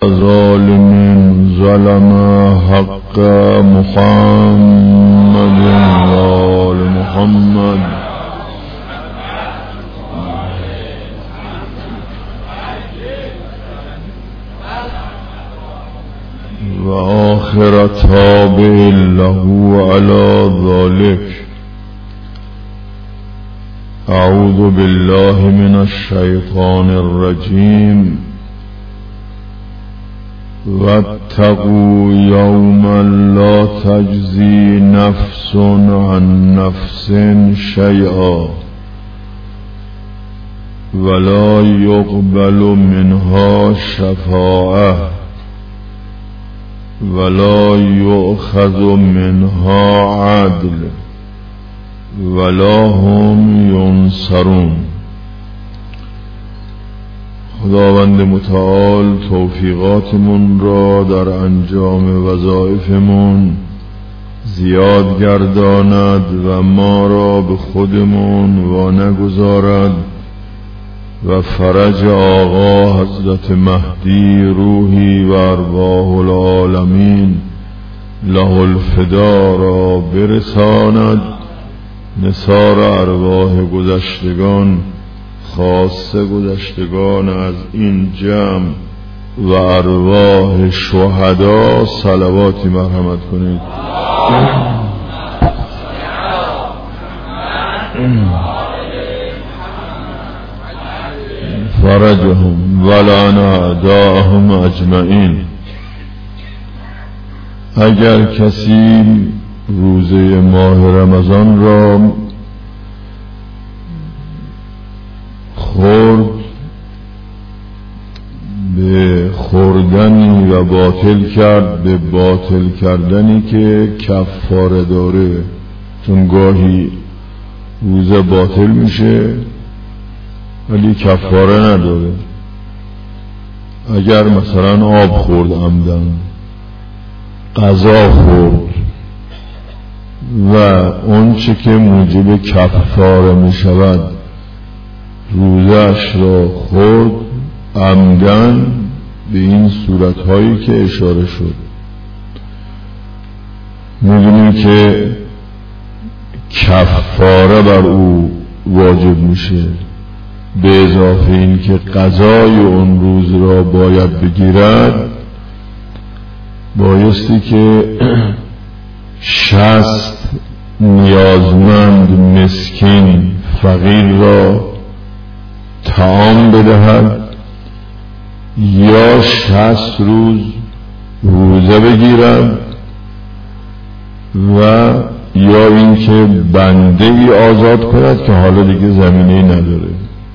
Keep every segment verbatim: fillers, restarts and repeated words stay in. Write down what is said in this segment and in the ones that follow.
ظالم ظلم حق محمد وآل محمد و آخر تابع له على ذلك. اعوذ بالله من الشیطان الرجیم. واتقوا یوما لا تجزی نفس عن نفس شیئا ولا یقبل منها شفاعة ولا یؤخذ منها عدل ولا هم ینصرون. خداوند متعال توفیقاتمون را در انجام وظایفمون زیاد گرداند و ما را به خودمون وا نگذارد و فرج آقا حضرت مهدی روحی و ارواح العالمین له الفدا را برساند. نثار ارواح گذشتگان، خاصه گذشتگان از این جمع و ارواح شهدا صلواتی مرحمت کنید. فرجهم ولعن اعداءهم اجمعین. اگر کسی روزه ماه رمضان را خورد به خوردنی و باطل کرد به باطل کردنی که کفاره داره، چون گاهی روزه باطل میشه ولی کفاره نداره. اگر مثلا آب خورد عمدن، غذا خورد و اون چه که موجب کفاره می شود روزش را خورد عمدن، به این صورتهایی که اشاره شد می‌دونیم که کفاره بر او واجب میشه، به اضافه این که قضای اون روز را باید بگیرد. بایستی که شصت نیازمند مسکین فقیر را طعام بدهد یا شصت روز روزه بگیرد و یا اینکه بنده ای آزاد کند که حالا دیگه زمینه‌ای نداره.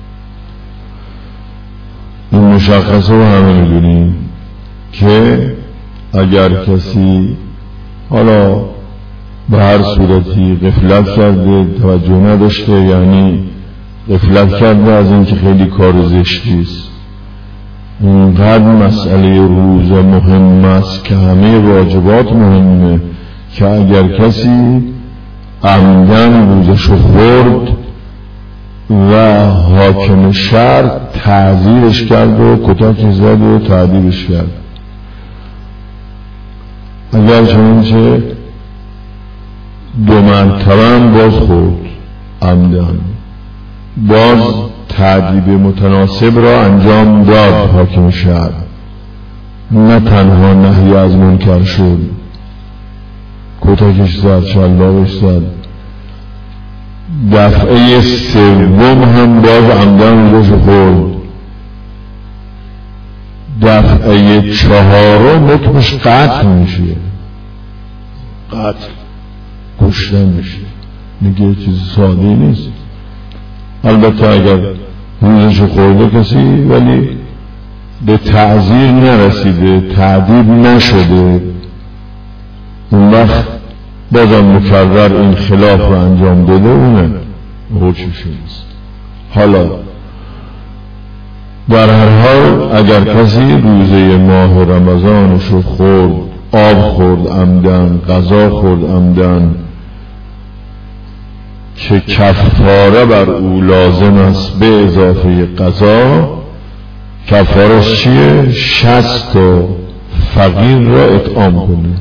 این مشخصه و همه میدونیم که اگر کسی حالا به هر صورتی غفلت کرده، توجه نداشته، یعنی غفلت کرده از این که خیلی کار زشتی است، اینقدر مسئله روزه مهم است که همه واجبات مهمه که اگر کسی عمدن روزشو خورد و حاکم شهر تعذیرش کرد و کتک زد و تعذیرش کرد، اگر چنانچه دو مرتبه باز خورد عمدن، باز تعذیب متناسب را انجام داد حاکم شهر، نه تنها نهی از منکر شد، کتکش زد، شلاقش زد، دفعه سوم هم باز عمدن روزش خورد، دفعه چهارم حکمش قتل میشه، قتل کشتن میشه. میگه چیز ساده نیست. البته اگر روزش خورده کسی ولی به تعذیر نرسیده، تعذیب نشده، اون وقت بازم مکرر این خلاف رو انجام داده، اونه حکمش نیست. حالا در هر حال اگر کسی روزه ماه رمضانشو خورد، آب خورد عمدن، غذا خورد عمدن که کفاره بر او لازم است به اضافه قضا، کفارش چیه؟ شصت تا فقیر را اطعام کنه،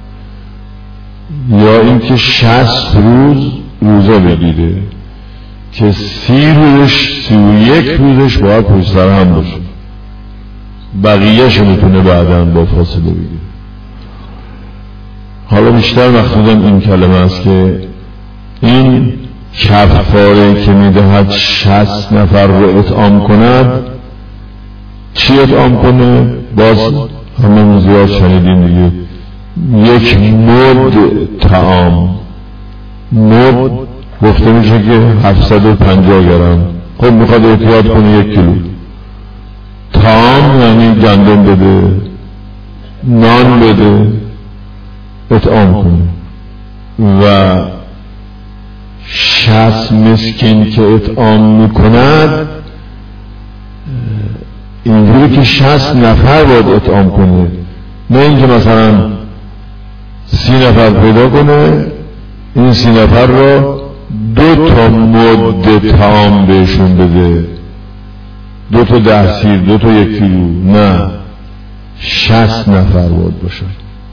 یا اینکه شصت روز روزه بگیره که سی روزش سی و یک روزش باید پشت سر هم باشه، بقیهش میتونه بعداً با فاصله بگیره. حالا بیشتر مقصودم این کلمه است که این کفاره که میدهد شصت نفر رو اطعام کند، چی اطعام کنه؟ باز همه زیاد شنیدین دیگه، یک مد طعام. مد گفته میشه که هفتصد و پنجاه گرم، خب میخواد احتیاط کنه یک کیلو. طعام یعنی گندم بده، نان بده، اطعام کنه. و شصت مسکین که اطعام میکند اینجوری که شصت نفر باید اطعام کنه، نه اینکه مثلا سی نفر پیدا کنه این سی نفر را دو تا مد طعام بهشون بده، دو تا ده سیر، دو تا یک کیلو، نه، شصت نفر باید باشه.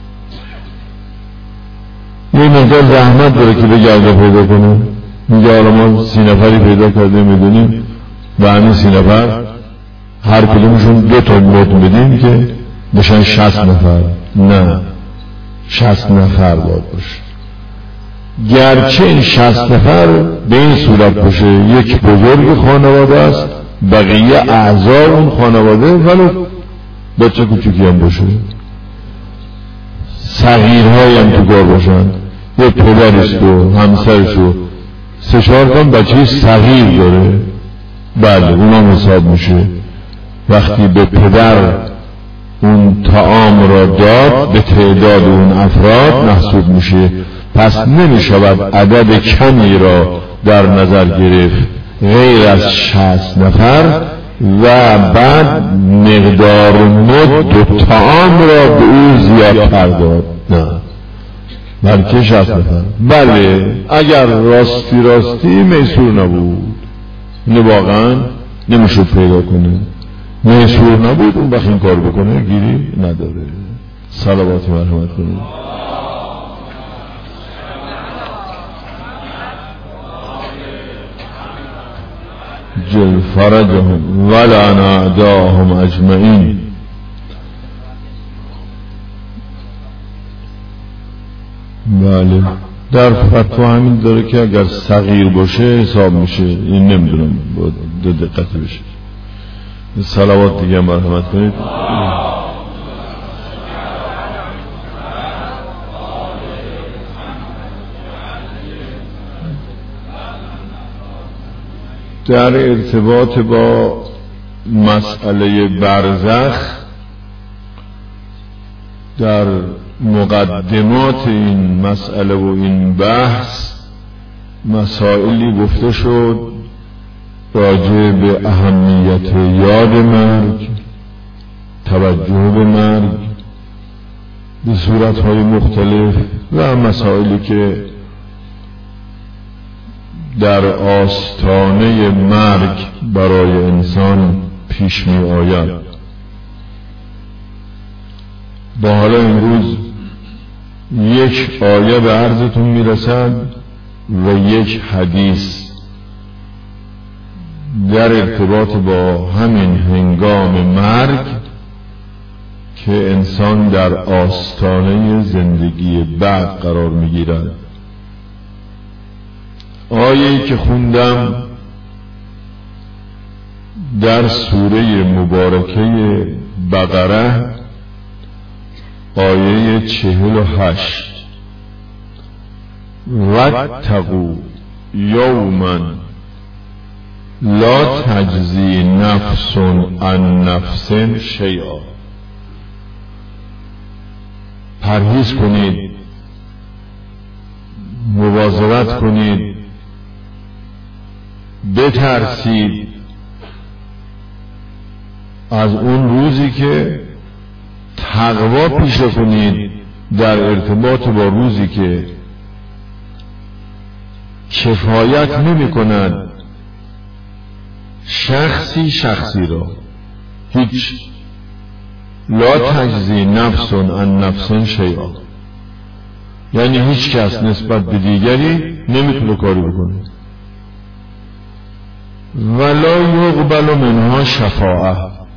یه مقدار زحمت داره که بگرده پیدا کنه. میگه حالا ما سی نفری پیدا کرده میدونیم و همین سی نفر هر کدومشون دو تا مد بدیم که بشن شصت نفر، نه، شصت نفر باید باشه. گرچه این شصت نفر به این صورت باشه یک بزرگ خانواده است، بقیه اعضا اون خانواده ولی بچه کوچکی هم باشه، صغیرهای هم تو کار باشن، یه پدرش و همسرش و سه چهار تا بچه صغیر داره، بله اونم حساب میشه. وقتی به پدر اون طعام را داد به تعداد اون افراد محسوب میشه، پس نمیشود عدد کمی را در نظر گرفت غیر از شصت نفر و بعد مقدار مد و طعام را به او زیادتر داد، نه، بلکه شصت نفر. بله اگر راستی راستی میسور نبود، اینو واقعا نمیشد پیدا کنه، میسور نبود اون وقت این کار بکنه گیری نداره. صلوات مرحمت کنید. جل فرجهم ولعن اعداهم اجمعین. بله در فتوا همین داره که اگر صغیر باشه حساب میشه، این نمیدونم باید دقت بشه. صلوات دیگه مرحمت کنید. در ارتباط با مسئله برزخ در مقدمات این مسئله و این بحث مسائلی گفته شد راجع به اهمیت یاد مرگ، توجه به مرگ به صورتهای مختلف و مسائلی که در آستانه مرگ برای انسان پیش می آید. با حالا امروز یک آیه به عرضتون می رسد و یک حدیث در ارتباط با همین هنگام مرگ که انسان در آستانه زندگی بعد قرار می گیرد. آیه‌ای که خوندم در سوره مبارکه بقره آیه چهل و هشت، واتقوا یوما لا تجزی نفس عن نفس شیئا، پرهیز کنید، مواظبت کنید، بترسید از اون روزی که تقوا پیشه کنید در ارتباط با روزی که کفایت نمی کند شخصی شخصی را، هیچ. لا تجزی نفس عن نفس شیئا، یعنی هیچ کس نسبت به دیگری نمیتونه کاری بکنه. ولا یقبل منها شفاعه،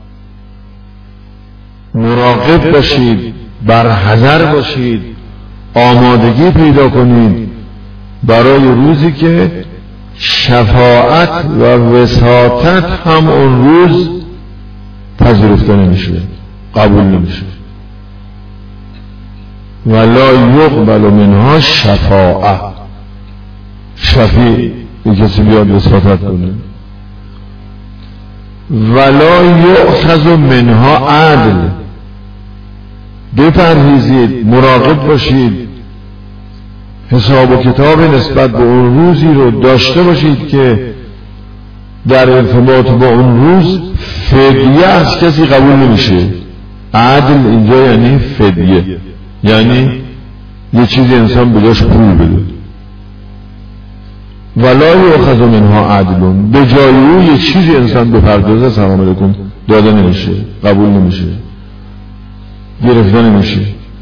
مراقب باشید، برحذر باشید، آمادگی پیدا کنید برای روزی که شفاعت و وساطت هم اون روز پذیرفته نمیشه، قبول نمیشه. ولا یقبل منها شفاعه، شفیع یک کسی بیاد وساطت کنه. ولا یؤخذ منها عدل، بپرهیزید، مراقب باشید، حساب و کتاب نسبت به اون روزی رو داشته باشید که در ارتباط با اون روز فدیه از کسی قبول نمیشه. عدل اینجا یعنی فدیه، یعنی یه چیزی انسان بجاش پول بده. ولا یؤخذ منها عدل، به جای او یه چیزی انسان بپردازه سلام علیکم داده نمیشه، قبول نمیشه، گرفته نمیشه.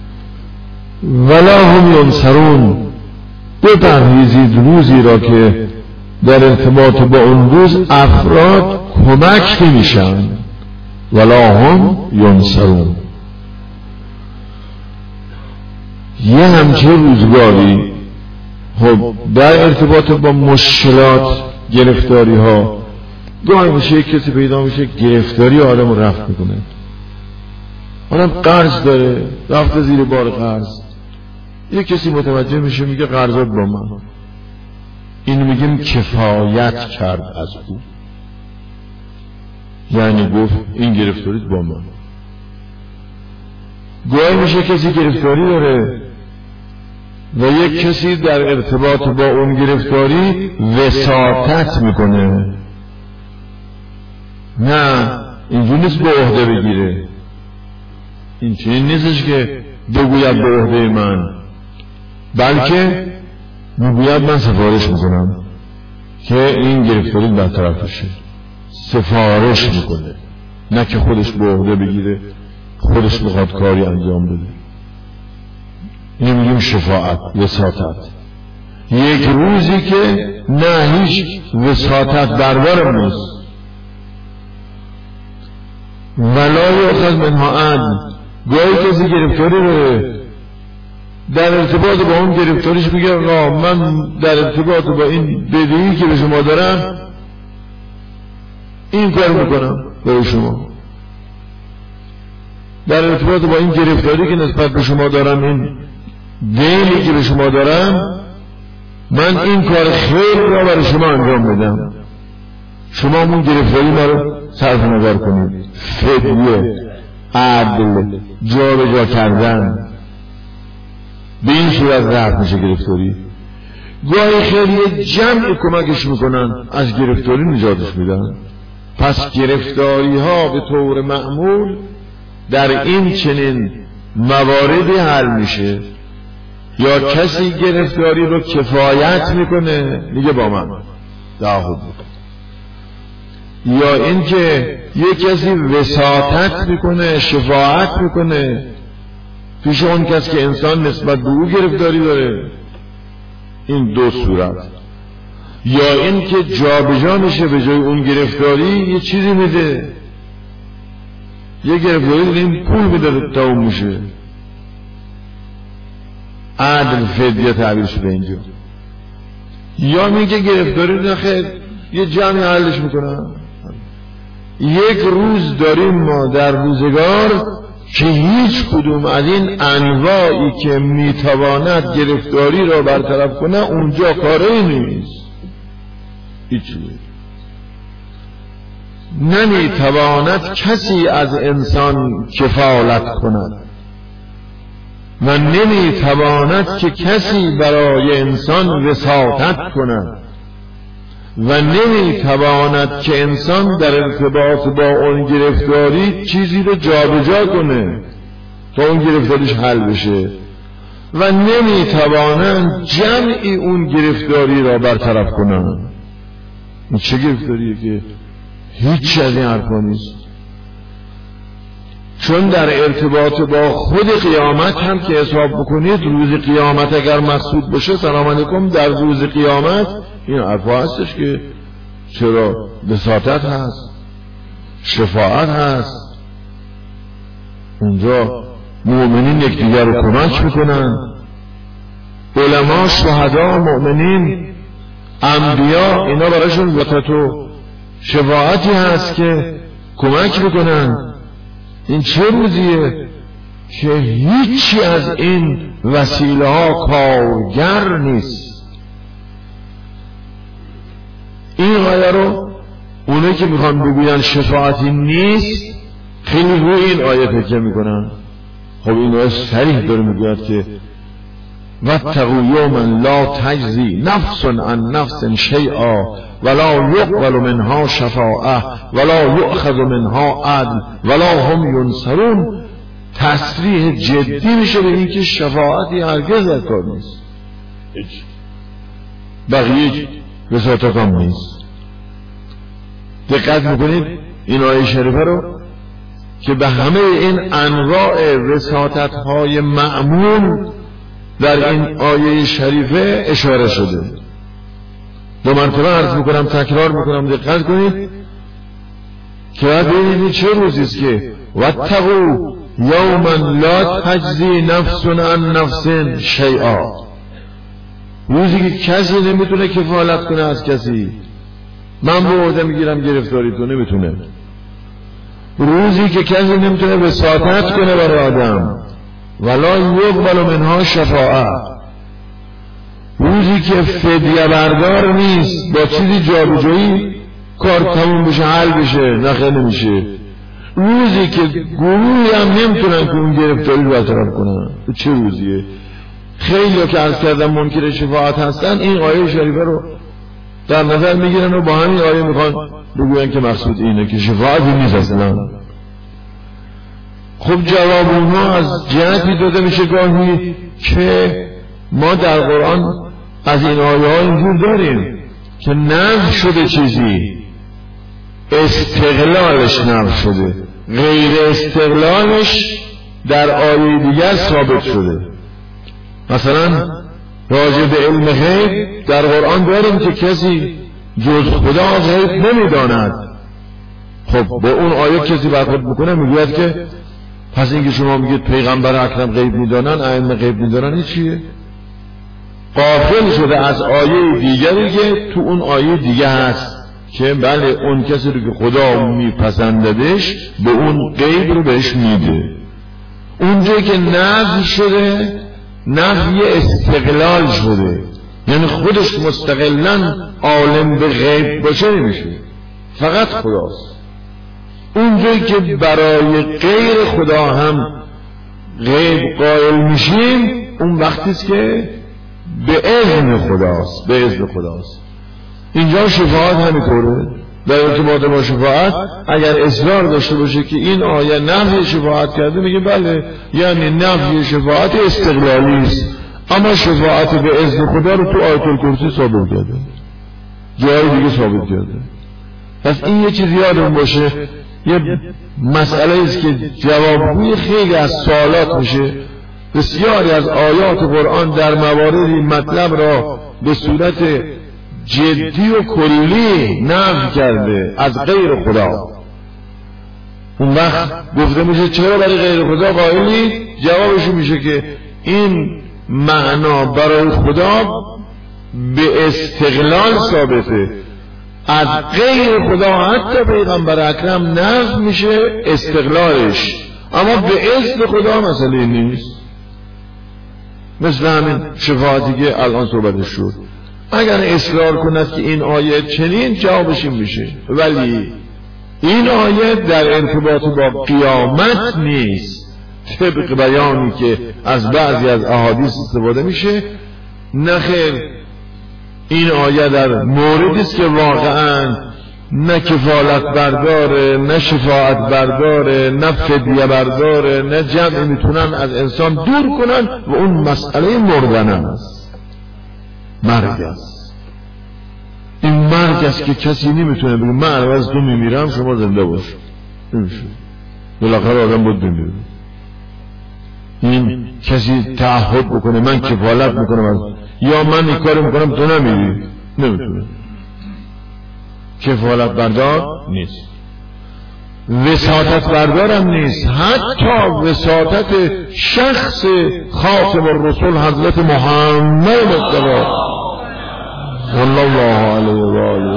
ولا هم ینصرون، بپرهیزید روزی را که در ارتباط با اون روز افراد کمک نمیشن. ولا هم ینصرون، یه همچه روزگاری خب در ارتباط با مشکلات، گرفتاری ها، گاهی میشه یک کسی پیدا میشه گرفتاری آدم رو رفت میکنه. آدم قرض داره، رفته زیر بار قرض، یک کسی متوجه میشه میگه قرضات با من، اینو میگیم کفایت کرد از او، یعنی گفت این گرفتاریت با من. گاهی میشه کسی گرفتاری داره و یک کسی در ارتباط با اون گرفتاری وساطت میکنه. نه اینجور نیست به عهده بگیره، این چنین نیستش که بگوید به عهده من، بلکه میگوید من سفارش میکنم که این گرفتاری برطرف بشه. سفارش میکنه، نه که خودش به عهده بگیره، خودش بخواد کاری انجام بده. این میگیم شفاعت، وساطت. یک روزی که نه هیچ وساطت دربارم نیست. ولا یؤخذ منها عدل، گاهی کسی گرفتاری رو در ارتباط با اون گرفتاریش میگه نه من در ارتباط با این بدهی که به شما دارم این کار میکنم برای شما، در ارتباط با این گرفتاری که نسبت به شما دارم، این دینی که به شما دارم، من این کار خیر را برای شما انجام بدم، شما اون گرفتاری ما رو صرف نظر کنید. فدیه، عدل، جا به جا کردن، به این صورت رفت میشه گرفتاری. گاهی خیلی جمعی کمکش میکنن، از گرفتاری نجاتش میدن. پس گرفتاری ها به طور معمول در این چنین مواردی حل میشه. یا کسی گرفتاری رو کفایت میکنه، میگه با من داخل بود، یا اینکه یک کسی وساطت میکنه، شفاعت میکنه پیش اون کسی که انسان نسبت به او گرفتاری داره. این دو صورت. یا اینکه جابجا میشه، به جای اون گرفتاری یه چیزی میده، یه گرفتاری این پول میده تا اون میشه. عدل، فدیه تعبیر شده اینجا. یا میگه گرفتاری نخیر یه جمعی حلش میکنن. یک روز داریم ما در روزگار که هیچ کدوم از این انواعی که میتواند گرفتاری را برطرف کنه اونجا کاری نیست. هیچ نمیتواند کسی از انسان کفالت کند و نمیتواند که کسی برای انسان وساطت کند و نمیتواند که انسان در ارتباط با اون گرفتاری چیزی رو جابجا کنه تا اون گرفتاریش حل بشه و نمیتوانند جمعی اون گرفتاری را برطرف کنند. این چه گرفتاریه که هیچ از این حرفا نیست. چون در ارتباط با خود قیامت هم که حساب بکنید، روز قیامت اگر مقصود باشه، سلام علیکم، در روز قیامت این حرفا هستش که چرا بساطت هست، شفاعت هست، اونجا مؤمنین یکدیگر رو کمک میکنن، علما، شهدا، مؤمنین، انبیا، اینا براشون وقت و شفاعتی هست که کمک میکنن. این چه روزیه که هیچی از این وسیله ها کارگر نیست. این آیه رو اونه که میخوان بگوین شفاعتی نیست خیلی روی این آیه تکیه میکنن. خب این آیه صریح داره میگوید که واتقوا یوما لا تجزی نفس عن نفس شیئا ولا یقبل منها شفاعه ولا یؤخذ منها عدل ولا هم ینصرون. تصریح جدی میشه به این که شفاعتی هرگز در کار نیست، بقیه وساطت هم نیست. دقت میکنید این آیه شریفه رو که به همه این انواع وساطت های معمول در این آیه شریفه اشاره شده. دو مرتبه عرض میکنم، تکرار میکنم، دقت کنید که باید ببینید چه روزیست که واتقوا یوما لا تجزی نفس عن نفس شیئا، روزی که کسی نمیتونه کفالت کنه از کسی. من به عهده میگیرم گرفتاری تو نمیتونه. روزی که کسی نمیتونه وساطت کنه برای آدم، ولا یقبل منها شفاعه، روزی که فدیه بردار نیست، با چیزی جابجایی کار تموم بشه، حل بشه، نخیر نمیشه. روزی که گروهی هم نمیتونن که اون گرفتاری رو برطرف کنن. چه روزیه؟ خیلی که عرض کردم منکر شفاعت هستن، این آیه شریفه رو در نظر میگیرن و با همین آیه میخوان بگوین که مقصود اینه که شفاعتی نیست اصلا. خب جواب اونها از جهتی داده میشه گاهی که ما در قرآن از این آیه ها اینجور داریم که نفی شده چیزی، استقلالش نفی شده، غیر استقلالش در آیه دیگر ثابت شده. مثلا راجع به علم غیب در قرآن داریم که کسی جز خدا غیب نمیداند. خب به اون آیه کسی برخورد میکنه میگوید که پس اینکه شما میگید پیغمبر اکرم غیب میدانن، ائمه غیب میدانن، این چیه؟ غافل شده از آیه دیگری که تو اون آیه دیگه هست که بله اون کسی رو که خدا میپسنددش به اون غیب رو بهش میده. اونجایی که نفی شده نفی استقلال شده، یعنی خودش مستقلاً عالم به غیب باشه نمیشه، فقط خداست. اونجایی که برای غیر خدا هم غیب قائل میشیم اون وقتیست که به اذن خداست، به اذن خداست. اینجا شفاعت همینطوره. در ارتباط با شفاعت اگر اصرار داشته باشه که این آیه نفی شفاعت کرده، میگه بله یعنی نفی شفاعت استقلالی است، اما شفاعت به اذن خدا رو تو آیت الکرسی ثابت کرده، جای دیگه ثابت کرده. پس این یه چیز یادم باشه، یه مسئله است که جوابگوی خیلی از سوالات میشه. بسیاری از آیات قرآن در مواردی مطلب را به صورت جدی و کلی نفی کرده از غیر خدا. اون وقت گفته میشه چرا برای غیر خدا قائلی؟ جوابش میشه که این معنا برای خدا به استقلال ثابته، از غیر خدا حتی پیغمبر اکرم نفی میشه استقلالش، اما به اذن خدا مسئله نیست. مثل همین شفاعتی که الان صحبتش شد، اگر اصرار کند که این آیه چنین، جوابش این میشه ولی این آیه در ارتباط با قیامت نیست، طبق بیانی که از بعضی از احادیث استفاده میشه. نخیر، این آیه در موردی است که واقعا نه کفالت برداره، نه شفاعت برداره، نه فدیه برداره، نه جمع میتونن از انسان دور کنن و اون مسئله مردن است، مرگ است. این مرگ است که کسی نمیتونه بگه من از تو میمیرم شما زنده باش، نمیشه. بالاخره آدم بود بمیره. این کسی تعهد بکنه من کفالت میکنم یا من این کار میکنم تو نمیری، نمیتونه، کفالت بردار نیست، وساطت بردارم نیست. حتی وساطت شخص خاتم الرسول حضرت محمد مصطفی صلی الله علیه و آله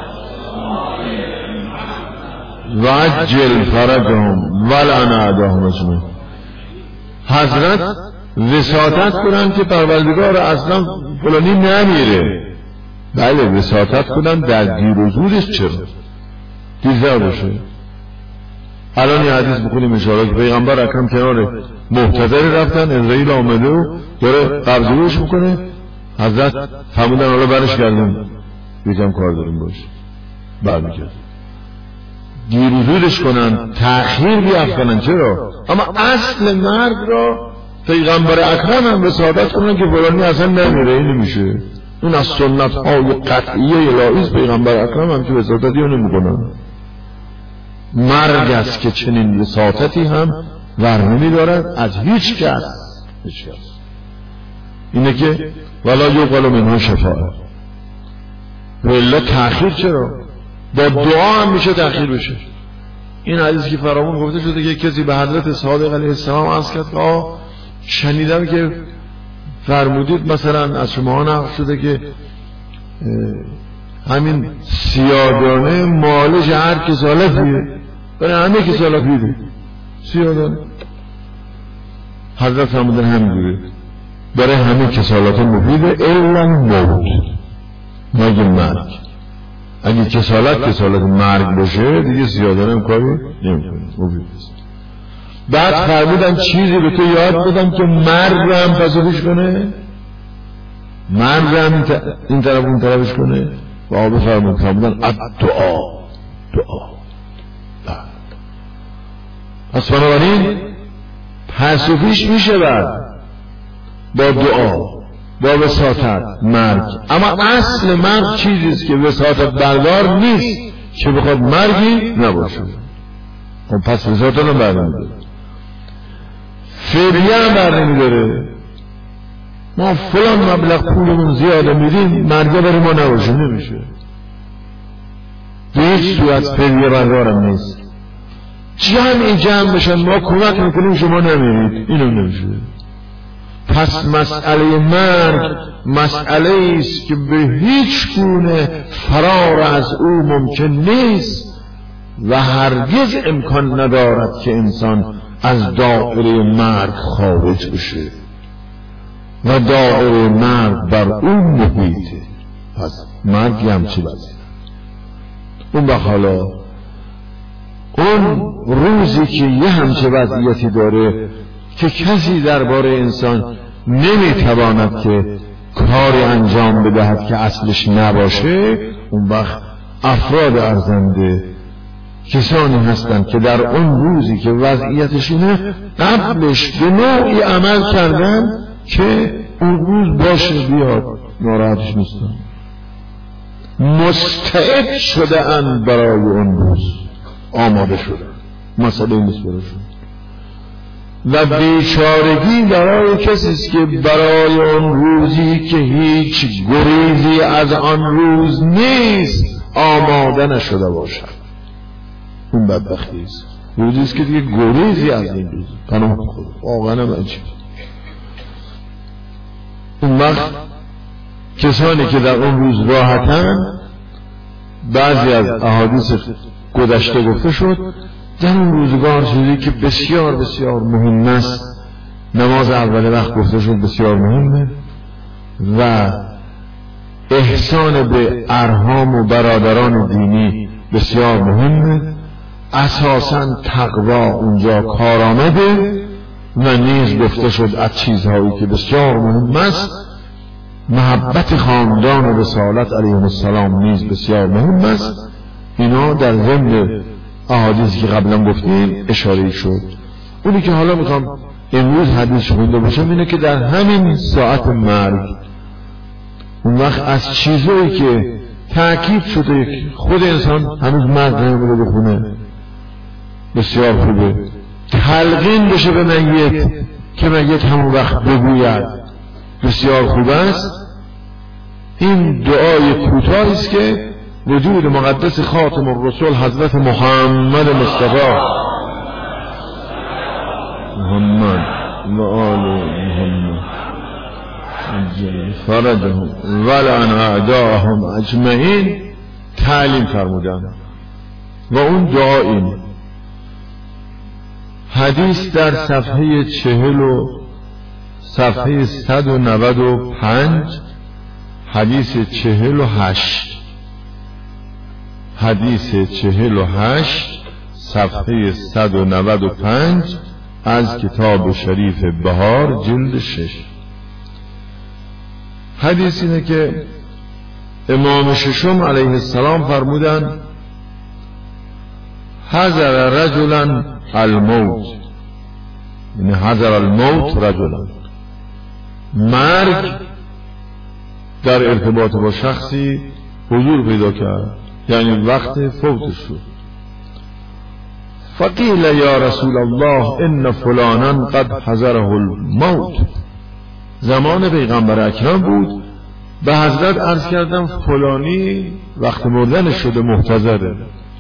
و عجل فرجهم ولعن اعداهم اجمعین. حضرت وساطت کنن که پروردگار اصلا فلانی نمیره. بله وساطت کنن در دیر و زودش، چرا دیزر باشه. الان یه حدیث بخونیم اشاره که پیغمبر اکرم کنار محتضر رفتن، اسرائیل آمده و داره قبضه‌اش میکنه، حضرت فرمودن حالا برش کردن یکم کار داریم باشه، برمیگرد. دیر و زودش کنن، تأخیر بیافکنن، چرا؟ اما اصل مرگ را پیغمبر اکرم هم وساطت کنن که فلانی اصلا نمیره. این نمیشه، این از سنت های قطعیه الهی پیغمبر اکرم هم که وساطتی رو نمیکنن. مرگ است که چنین وساطتی هم ور نمیدارد از هیچ کس، هیچ کس. اینه که ولا یقبل منها شفاعه. ولی تأخیر چرا؟ با دعا هم میشه تأخیر بشه. این حدیث که فرامون گفته شده که کسی به حضرت صادق علیه السلام عرض کرد که آه شنیدم که فرمودید مثلا از شما نقل شده که همین سیادانه مالش هر کسالتیه، برای همه کسالت میده سیادانه. حضرت فرمودن همینجوره، برای همه کسالت مفیده الا موت، مگه مرگ. اگه کسالت کسالت مرگ باشه دیگه سیادانه هم کاری نمیکنه، مفید است. بعد فرمودن چیزی به تو یاد بدم که مرگ رو هم پسویش کنه، مرگ رو هم این طرف اون طرفش کنه. و آبه فرمود فرمودن الدعا، دعا. پس بنابراین پسویش میشه بعد با دعا، با وساطت مرگ. اما اصل مرگ چیزیست که وساطت بردار نیست که بخواد مرگی نباشه. خب پس وساطت هم بر نمیداره، فدیه هم بر نمیداره. ما فلان مبلغ پولمون زیاده میدیم مرگه برای ما نباشه، نمیشه. به هیچ صورت فدیه بردارم نیست. جمعی جمع بشن ما کمک میکنیم شما نمیرید، اینو نمیشه. پس مسئله مرگ مسئله است که به هیچ گونه فرار از او ممکن نیست و هرگز امکان ندارد که انسان از دایره مرگ خارج بشه و دایره مرگ بر اون محیطه. پس مرگ هم چی وضعیه؟ اون بخالا اون روزی که یه همچه وضعیتی داره که کسی درباره انسان نمیتواند که کاری انجام بدهد که اصلش نباشه، اون وقت افراد ارزنده کسانی هستند که در اون روزی که وضعیتش اینه قبلش به نوعی عمل کردن که اون روز باشه بیاد، ناراحتش نیستن، مستعد شده اند برای اون روز، آماده شده، مسئله نیست براشون. و بیچارگی برای کسی است که برای اون روزی که هیچ گریزی از آن روز نیست آماده نشده باشد. اون بدبختی است. روزی است که دیگه گریزی از این روز پناه خود واقعا هم عجیب. اون وقت کسانی که در اون روز راحتن، بعضی از احادیث گذشته گفته شد در اون روزگار چیزی که بسیار بسیار مهم است، نماز اول وقت گفته شد بسیار مهمه و احسان به ارحام و برادران دینی بسیار مهمه. اساساً تقوا اونجا کار آمده و نیز گفته شد از چیزهایی که بسیار مهم است محبت خاندان و رسالت علیهم السلام نیز بسیار مهم است. اینا در ضمن احادیثی که قبلا گفتیم اشاره شد. اونی که حالا میخوام امروز حدیث خونده باشم اینه که در همین ساعت مرگ اون وقت از چیزایی که تأکید شده خود انسان هنوز مرگ نمیده بخونه بسیار خوبه. تلقین بشه به میت که میت همون وقت بگوید بسیار خوب است. این دعای کوتاهی است که وجود مقدس خاتم الرسول حضرت محمد مصطفی محمد و آل محمد عجل فرجهم ولعن اعداءهم اجمعین تعلیم فرمودند. و اون دعا این حدیث در صفحه چهل و صفحه صد و نود و پنج، حدیث چهل و هشت، حدیث چهل و هشت صفحه صد و نود و پنج از کتاب شریف بهار جلد شش. حدیث اینه که امام ششم علیه السلام فرمودند حذر رجلا الموت، یعنی حذر الموت رجلا، مرگ در ارتباط با شخصی حضور پیدا کرد، یعنی وقت فوتش شد. فقیل یا رسول الله ان فلانا قد حذره الموت، زمان پیغمبر اکرم بود، به حضرت عرض کردم فلانی وقت مردنش شده محتضره،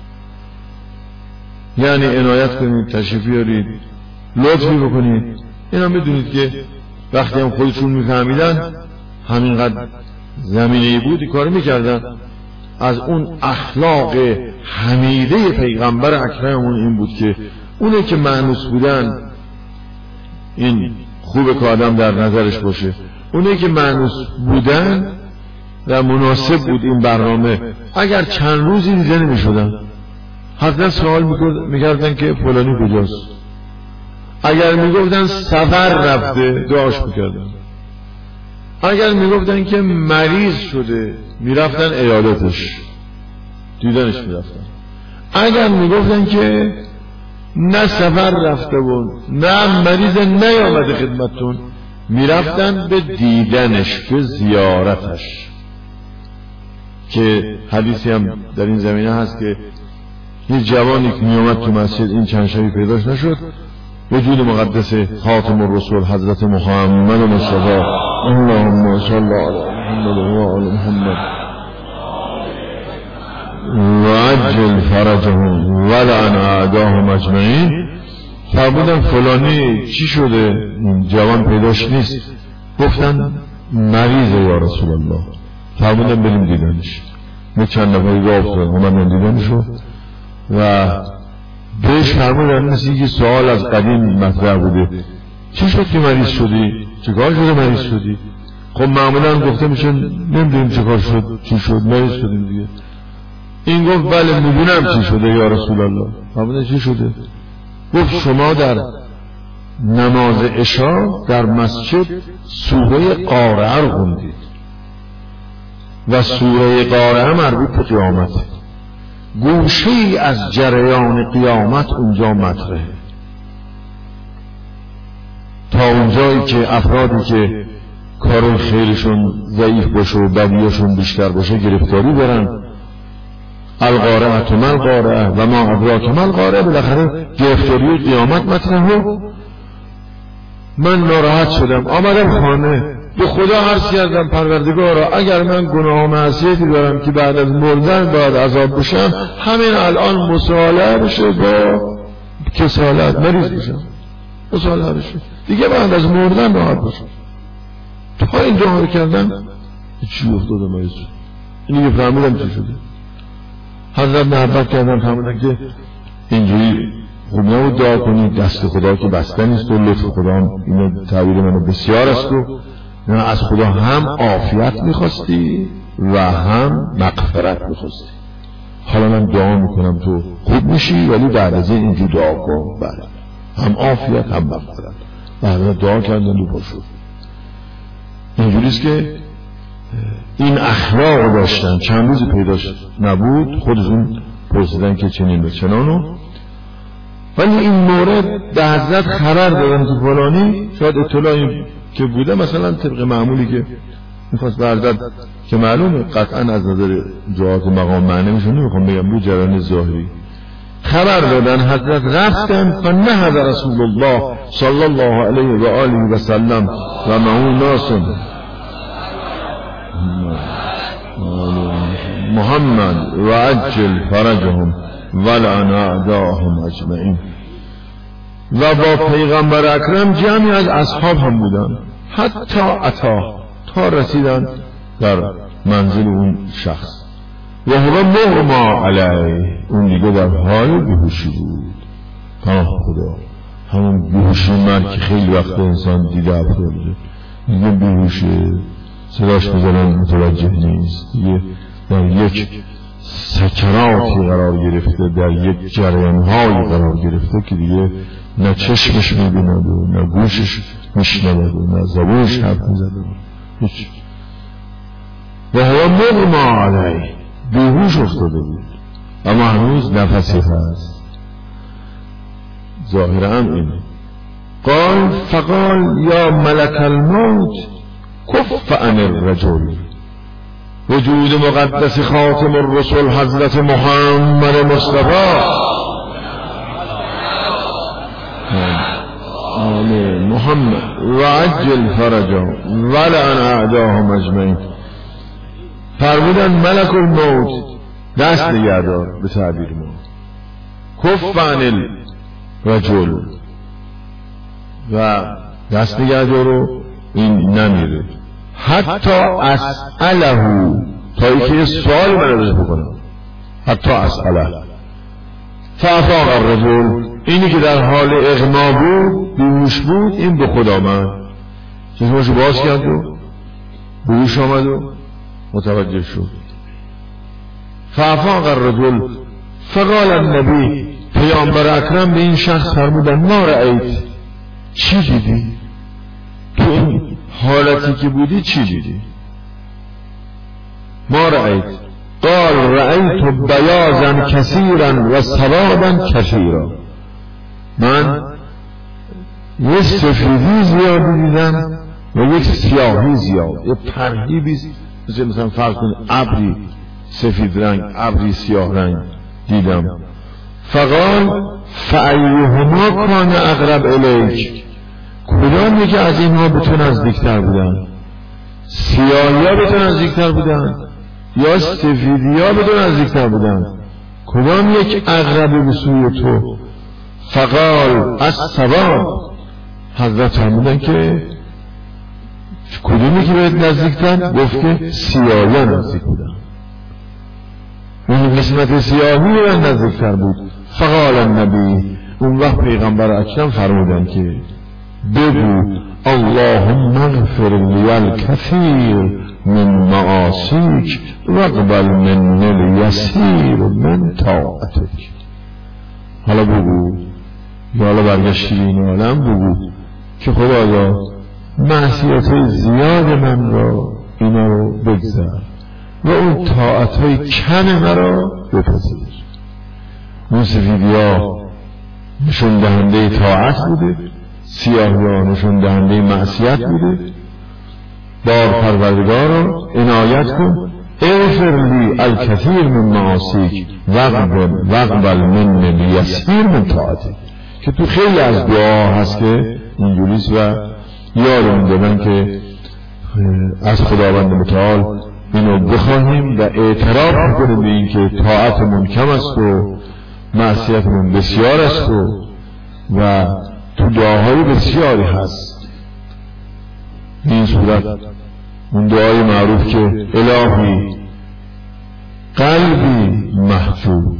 یعنی عنایت کنید، تشریف بیارید، لطفی بکنید. اینا میدونید که وقتی هم خودشون میفهمیدن همینقدر زمینه‌ای بود کار میکردن. از اون اخلاق حمیده پیغمبر اکرممون این بود که اونه که مانوس بودن این خوبه که آدم در نظرش باشه، اونه که مانوس بودن و مناسب بود این برنامه اگر چند روزی دیده نمیشدن حتما سوال میکردن که فلانی کجاست. اگر میگفتن سفر رفته دعاش میکردن، اگر میگفتن که مریض شده میرفتن عیادتش دیدنش میرفتن، اگر میگفتن که نه سفر رفته بود نه مریض نیامده خدمتتون میرفتن به دیدنش، به زیارتش. که حدیثی هم در این زمینه هست که یه جوانی که میامد تو مسجد این چند شبی پیداش نشد، وجود مقدس خاتم الرسول حضرت محمد مصطفی اللهم صل علی محمد و آل محمد و عجل فرجهم ولعن اعداءهم اجمعین فرمودن فلانی چی شده؟ جوان پیداش نیست. گفتن مریضه یا رسول الله. فرمودن بریم دیدنش. می چند نفری راه افتادن اومدن دیدنشو و بهش فرمودن مثل که سوال از قدیم مطرح بوده چی شد که مریض شدی؟ چیکار شده مریض شدی؟ خب معمولا گفته میشه نمیدونیم چیکار شد، چی شد، مریض شدیم دیگه. این گفت بله میدونم چی شده یا رسول الله. فرمودن چی شده؟ گفت شما در نماز عشا در مسجد سوره قارعه رو خوندید و سوره قارعه مربوط به قیامت، گوشه‌ای از جریان قیامت اونجا مطرحه، تا اونجایی که افرادی که کار خیرشون ضعیف باشه و بدیاشون بیشتر باشه گرفتاری برن. القارعه ما القارعه و ما ادراک ما القارعه، بالاخره گرفتاری قیامت مطرحه. من ناراحت شدم، آمدم خانه به خدا عرض کردم پروردگارا اگر من گناه و معصیتی دارم که بعد از مردن باید عذاب بشم، همین الان مصالحه بشه با کسالت، مریض بشم مصالحه بشه دیگه، بعد از مردن راحت بشم. تا این دعا رو کردم چی افتاده مریض شد. اینی که فهمیدم چی شده. حضرت محبت کردم فهمیدم که اینجوری خوب نبود دعا کنید، دست خدا که بسته نیست و لطف خدا هم اینو تعبیر منو بسیار است و از خدا هم عافیت میخواستی و هم مغفرت میخواستی. حالا من دعا میکنم تو خوب میشی ولی بعد از این اینجور دعا کن، بله هم عافیت هم مغفرت. و حضرت دعا کردن و پاشد. اینجوریست که این اخلاق داشتن. چند روز پیداش نبود خودشون پرسیدن که چنین و چنانو، ولی این مورد به حضرت خبر دادن که فلانی شاید اطلاعی که بوده مثلا طبق معمولی که میخواست به حضرت که معلومه قطعا از نظر جهات مقام معنی میشون نمیخوام بگم بود جریان ظاهری خبر دادن حضرت رفتن فنهض رسول الله صلی الله علیه و آله و سلم و معه ناس محمد و عجل فرجهم ولعن اعداهم اجمعین. و با پیغمبر اکرم جمعی از اصحاب هم بودن حتی عطا تا رسیدن در منزل اون شخص و هو مغما علیه، اون دیگه در حال بیهوشی بود. پناه خدا، همون بیهوشی مرگ که خیلی وقت انسان دیده افتاده دیگه بیهوشه، صداش بزنن متوجه نیست، دیگه در یک سکراتی قرار گرفته، در یک جریان‌های قرار گرفته که دیگه نه چشمش می‌بیند و نه گوشش میشنود و نه زبونش حرف می‌زنه هیچ. و هو مغما علیه، بیهوش افتاده بود اما هنوز نفسی هست. ظاهرا هم اینه. قال فقال یا ملک الموت کف عن الرجل. وجود مقدس خاتم الرسل حضرت محمد مصطفی آمین محمد و عجل فرجا ولعن اعداهم اجمعین. فرمودن ملک الموت دست نگهدار به تعبیر ما، کف عن الرجل و دست نگهدار رو این نمیره حتی اسأله، تا ای که سوال من ازش بکنم، حتی اسأله. فافاق الرجل، اینی که در حال اغما بود بیهوش بود، این به خود آمد، چشماشو باز کرد و بیهوش آمد و متوجه شد. فافاق الرجل فقال النبی، پیامبر اکرم به این شخص فرمودن ما رأیت، چی دیدی؟ تو این حالتی که بودی چی دیدی؟ ما رأیت قال رأیت بیاضا کثیرا و سوابا کثیرا. من یک سفیدی زیادی دیدم و یک سیاهی زیاد، یک ترهیبی، مثلا فرض کن ابری سفید رنگ ابری سیاه رنگ دیدم. فقال فأیهما کان اقرب الیک، کدام یکی از اینها به تو نزدیکتر بودن؟ سیاهی ها به تو نزدیکتر بودن یا سفیدی ها به تو نزدیکتر بودن؟ کدام یک اقرب به سوی تو؟ فقال الصواب، حضرت فرمودن که کدومی که بهت نزدیکتر؟ گفت که سیاهی ها نزدیک بودن، اون قسمت سیاهی ها نزدیکتر بود. فقال النبی، اون وقت پیغمبر اکرم فرمودن که بگو اللهم اغفر لی الکثیر من معاصیک واقبل منی الیسیر من طاعتک. حالا بگو، یا حالا برگشتی به این عالم بگو که خدایا معصیت زیاد من را اینا رو بگذر و اون طاعتهای کم من را بپذیر. اون سفیدی ها نشون دهنده طاعت بوده، سیاهی ها نشون دهنده معصیت بوده. بار پروردگار رو عنایت کن، اغفر لی الکثیر من معاصیک واقبل منی الیسیر من طاعتک. که تو خیلی از دعا هست که اینجوریست و یادمون دادن که از خداوند متعال اینو بخواهیم و اعتراف کنیم به این که طاعتمون کم است و معصیتمون بسیار است و و تو دعاهای بسیاری هست. این صورت اون دعای معروف که الهی قلبی محجوب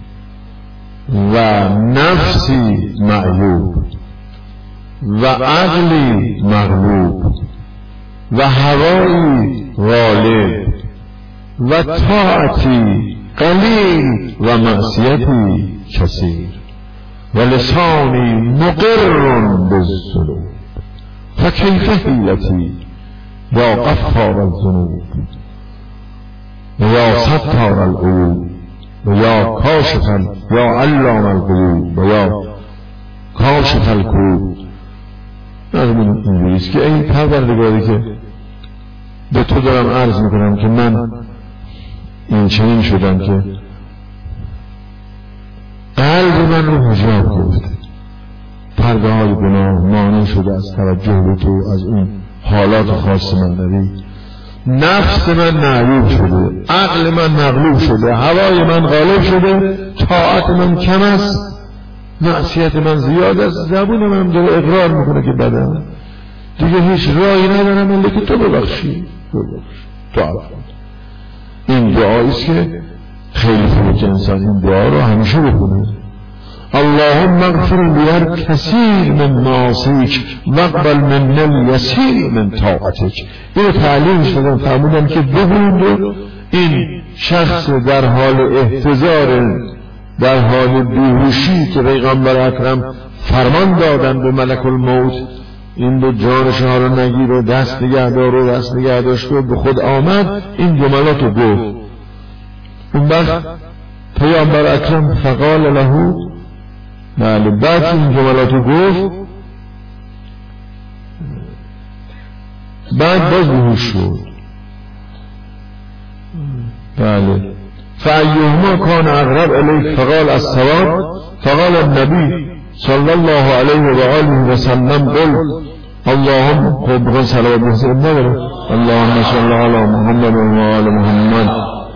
و نفسی معیوب و عقلی مغلوب و هوایی غالب و طاعتی قلیل و معصیتی کثیر و لسانی مقر بالذنوب فکیف حیلتی یا غفار الذنوب و یا ستار العیوب و یا کاشف یا علام الغیوب و یا کاشف الکروب. نظمون اینجوریست که این پروردگاری که به تو دارم عرض میکنم که من این چنین شدم که قلب من رو حجاب گرفته، پرده های گناه مانع شده از توجه به تو، از اون حالات خاص من داری. نفس من معیوب شده، عقل من مغلوب شده، هوای من غالب شده، طاعت من کم است، معصیت من زیاد است، زبون من داره اقرار میکنه که بدم، دیگه هیچ راهی ندارم الا که تو ببخشی تو ببخشی تو عفو. این دعایی است که خیلی خوبه که انسان این دعا رو همیشه بکنه. اللهم اغفر لي كثير من معاصيك واقبل من اليسير من طاعتك. اینو تعلیم شدن، فرمودن که بگویید این شخص در حال احتضار، در حال بیهوشی که پیغمبر اکرم فرمان دادن به ملک الموت این دو جانشان رو نگیر و دست نگه دار و دست نگه داشت و به خود آمد، این جملات رو گفت. اون وقت پیغمبر اکرم فقال له، بله، بعد این جملات رو گفت، بعد باز بیهوش شد. بله، فأیهما کان اقرب الیک فقال الصواب، فقال النبی صلی الله علیه و آله و سلم قل اللهم، خب بخون صلوات بسیم نداره، اللهم صلی علی محمد و آل محمد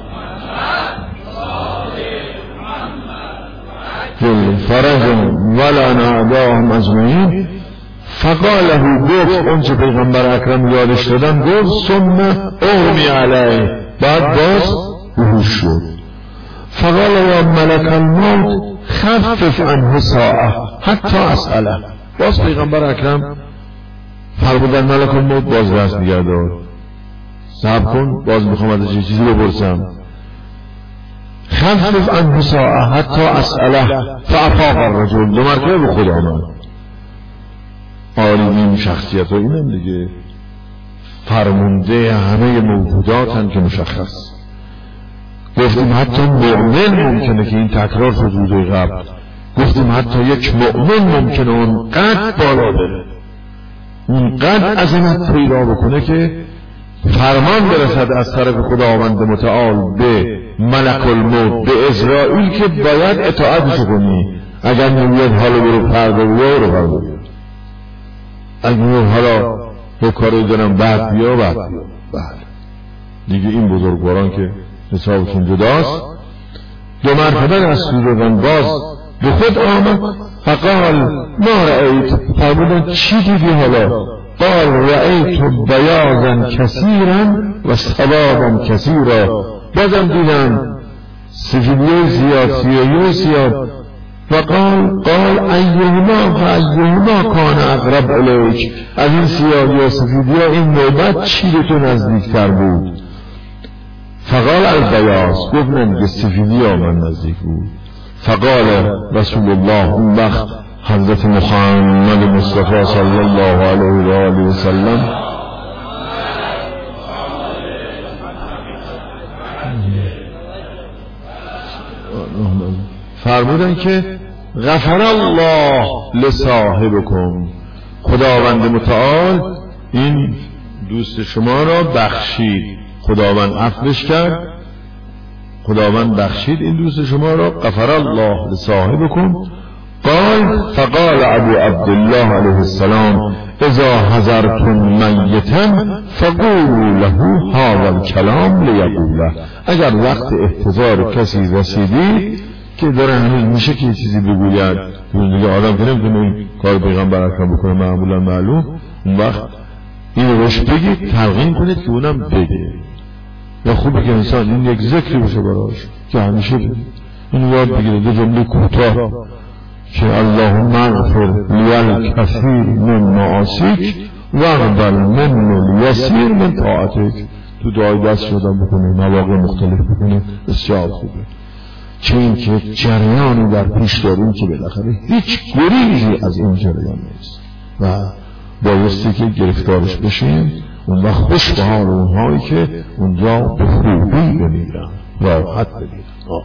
جل فرجا ولنا اعداهم اجمعین. فقاله، گفت اون چه پیغمبر اکرم یادش دادن، گفت ثم اغمی علیه، بعد باز بیهوش شد. فقال یا ملک الموت خفف عنه ساعه حتی اسأله. باز پیغمبر اکرم فرمودن ملک الموت باز دست نگه دار، صبر کن، باز میخوام ازش چیزی بپرسم. خفف عنه ساعه حتی اسأله فافاق الرجل، دو مرتبه به خود آمد. آری این شخصیت ها اینم دیگه فرمونده همه موجوداتن که مشخص. گفتیم حتی مؤمن ممکنه که این تکرار شد روزه قبل، گفتیم حتی یک مؤمن ممکنه اون قد بالا بره، اون قد عظمت پیدا بکنه که فرمان برسد از طرف خداوند متعال به ملک الموت، به اسرائیل که باید اطاعتش کنی. اگر نمیاد حالا برو پرده بیا رو پرده بیا، اگر نمیاد حالا به کاری دارم بعد بیا بعد بیا. بله دیگه این بزرگواران که حسابشون جداست. دو مرتبه رسول دادن، باز به خود آمد. فقال ما رأیت، فرمودن چی دیدی حالا؟ قال رأیت بیاضا کثیرا و سوابا کثیرا، بازم دیدم سفیدی زیاد، سیاهی زیاد. فقال قال ایهما فایهما کان اقرب الیک، از این سیاهی و سفیدی این نوبت چی به تو نزدیکتر بود؟ فقال البیاض، گفت من سفیدی ها من نزدیک بود. فقال رسول الله، اون وقت حضرت محمد مصطفی صلی الله علیه و آله و سلم فرمودن که غفر الله لصاحبکم، خداوند متعال این دوست شما را بخشید، خداوند عفوش کرد، خداوند بخشید این دوست شما را. غفر الله لصاحبکم. قال فقال ابو عبدالله علیه السلام اذا حضرتم میتا فقولوا له هذا الكلام لیقوله، اگر وقت احتضار کسی رسیدی که داره هنوز میشه که چیزی بگوید، دیگه آدم که نمیتونه این کار پیغمبر اکرم بکنه معمولا معلوم، اون وقت این روش بگید، تلقین کنید که اونم بگه. یا خوبه که انسان این یک ذکری باشه براش که همیشه بگید، این یاد بگیره. دو جمله کوتاه که اللهم اغفر لی الکثیر من معاصیک واقبل من الیسیر من طاعتک، تو دعای دست شدن بکنه، مواقع مختلف بکنه، بسیار خوبه. چه این که جریانی در پیش داریم که بالاخره هیچ گریزی از این جریان نیست و بایستی که گرفتارش بشیم. اون وقت خوش به حال اونهایی که اونجا به خوبی بمیرن، راحت بمیرن.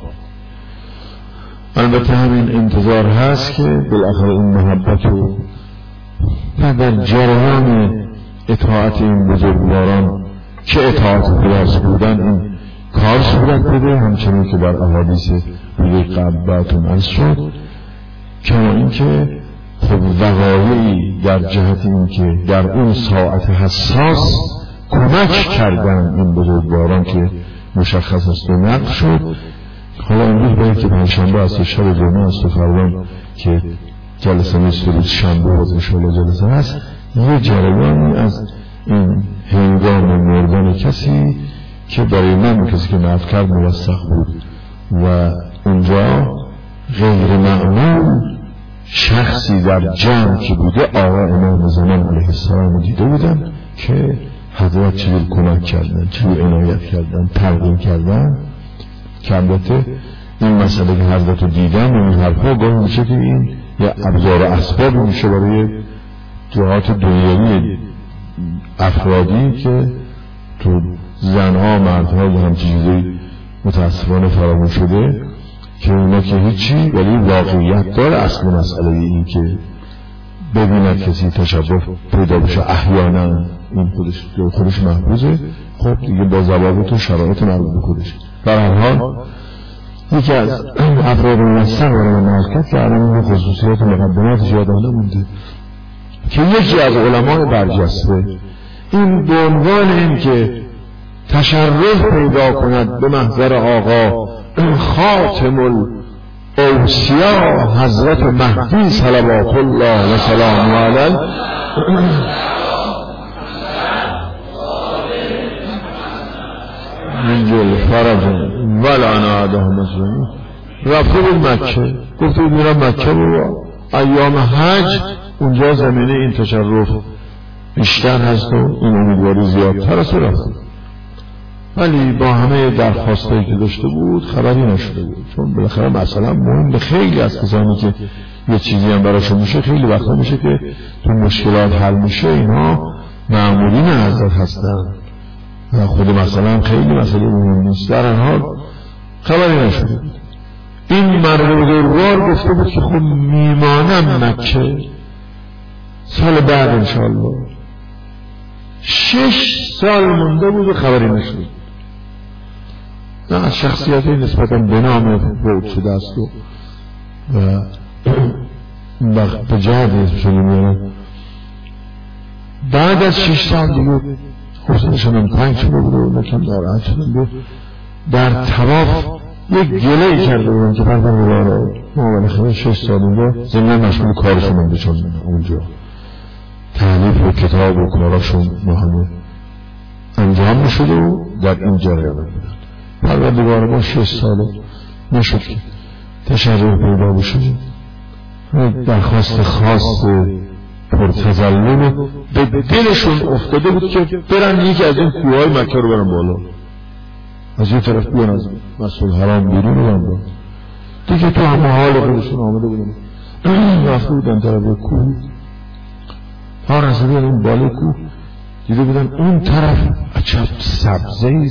البته همین انتظار هست که بالاخره این محبت رو و در جریان اطاعت این بزرگواران که اطاعت خلاص بودن این کار صورت بده، همچنین که در احادیث روی قبل براتون عرض شد کما اینکه خب وقایعی در جهت اینکه در اون ساعت حساس کمک کردن این بزرگواران که مشخص است و نقل شد. حالا امروز باید که پنجشنبه است و شب جمعه است و فردا که جلسه نیست و روز شنبه باز انشاءالله جلسه هست، یه جریانی از این هنگام مردن کسی که برای من کسی که نفت کرد موثق بود و اونجا غیر معمول شخصی در جمع که بوده آقا امام زمان علیه السلام دیده بودن که حضرت چیزی کمک کردن، چیزی عنایت کردن، تلقین کردن که البته این مسئله که حضرت رو دیدن و این حرفا گاهی میشه که این یه ابزار و اسباب میشه برای جهات دنیوی افرادی که تو زنها مردها و همچین چیزی متاسفانه فراهم شده که اونا که هیچی ولی واقعیت داره. اصل مسئله این که ببیند کسی تشبه پیدا بشه احیانا این خودش خودش محفوظه، خب دیگه با ضوابط و شرایط مربوط به خودش. در هر حال یکی از افراد موثق برای مملکت که الان خصوصیات مقدماتش یادم نمونده که یکی از علمای برجسته این به عنوان این که تشرف پیدا کند به محضر آقا خاتم الاوصیا حضرت مهدی صلوات الله و سلام علیه منجل فرج ولانا عده مسلمی رفته بود مکه، گفته بود میرم مکه و ایام حج اونجا زمینه این تشرف بیشتر هست و این امیدواری زیادتر است و رفته، ولی با همه درخواستایی که داشته بود خبری نشده بود. چون بالاخره مثلا مهم به خیلی از کسانی که یه چیزی هم براشون میشه خیلی وقتا میشه که تو مشکلات حل میشه اینا معمولین حضرت هستن و خود مثلا خیلی مسئله مهم نیست. در این حال خبری نشده بود. این مرد بزرگوار گفته بود که خب میمانم مکه سال بعد انشاءالله. شش سال مونده بود و خبری نشده. نه از شخصیتی نسبتا به نام فوت شده است و وقت به جهد اسمشون میارن. بعد از شش سال دیگه حسنشون هم تنگ شده بود و نکم ناراحت شدن بود. در طواف یک گله‌ای کرده بودن که پروردگارا ما بالاخره شش سال اونجا ضمن مشغول کارشون بوده، چون اونجا تألیف و کتاب و کاراشون مهمه انجام میشده و در این جریان بودن. پروردگار ما شش ساله نشد که تشرف پیدا بشه. درخواست خاص پرتظلم به دلشون افتاده بود که برن یکی از این کوههای مکه رو برن بالا، از یه طرف بیان از مسجد حرام بیرون رو برن دیگه. تو همه حال خودشون آمده بودن رفته بودن طرف کوه ها، رسیده اون بالای کوه دیده بودن اون طرف عجب سبزه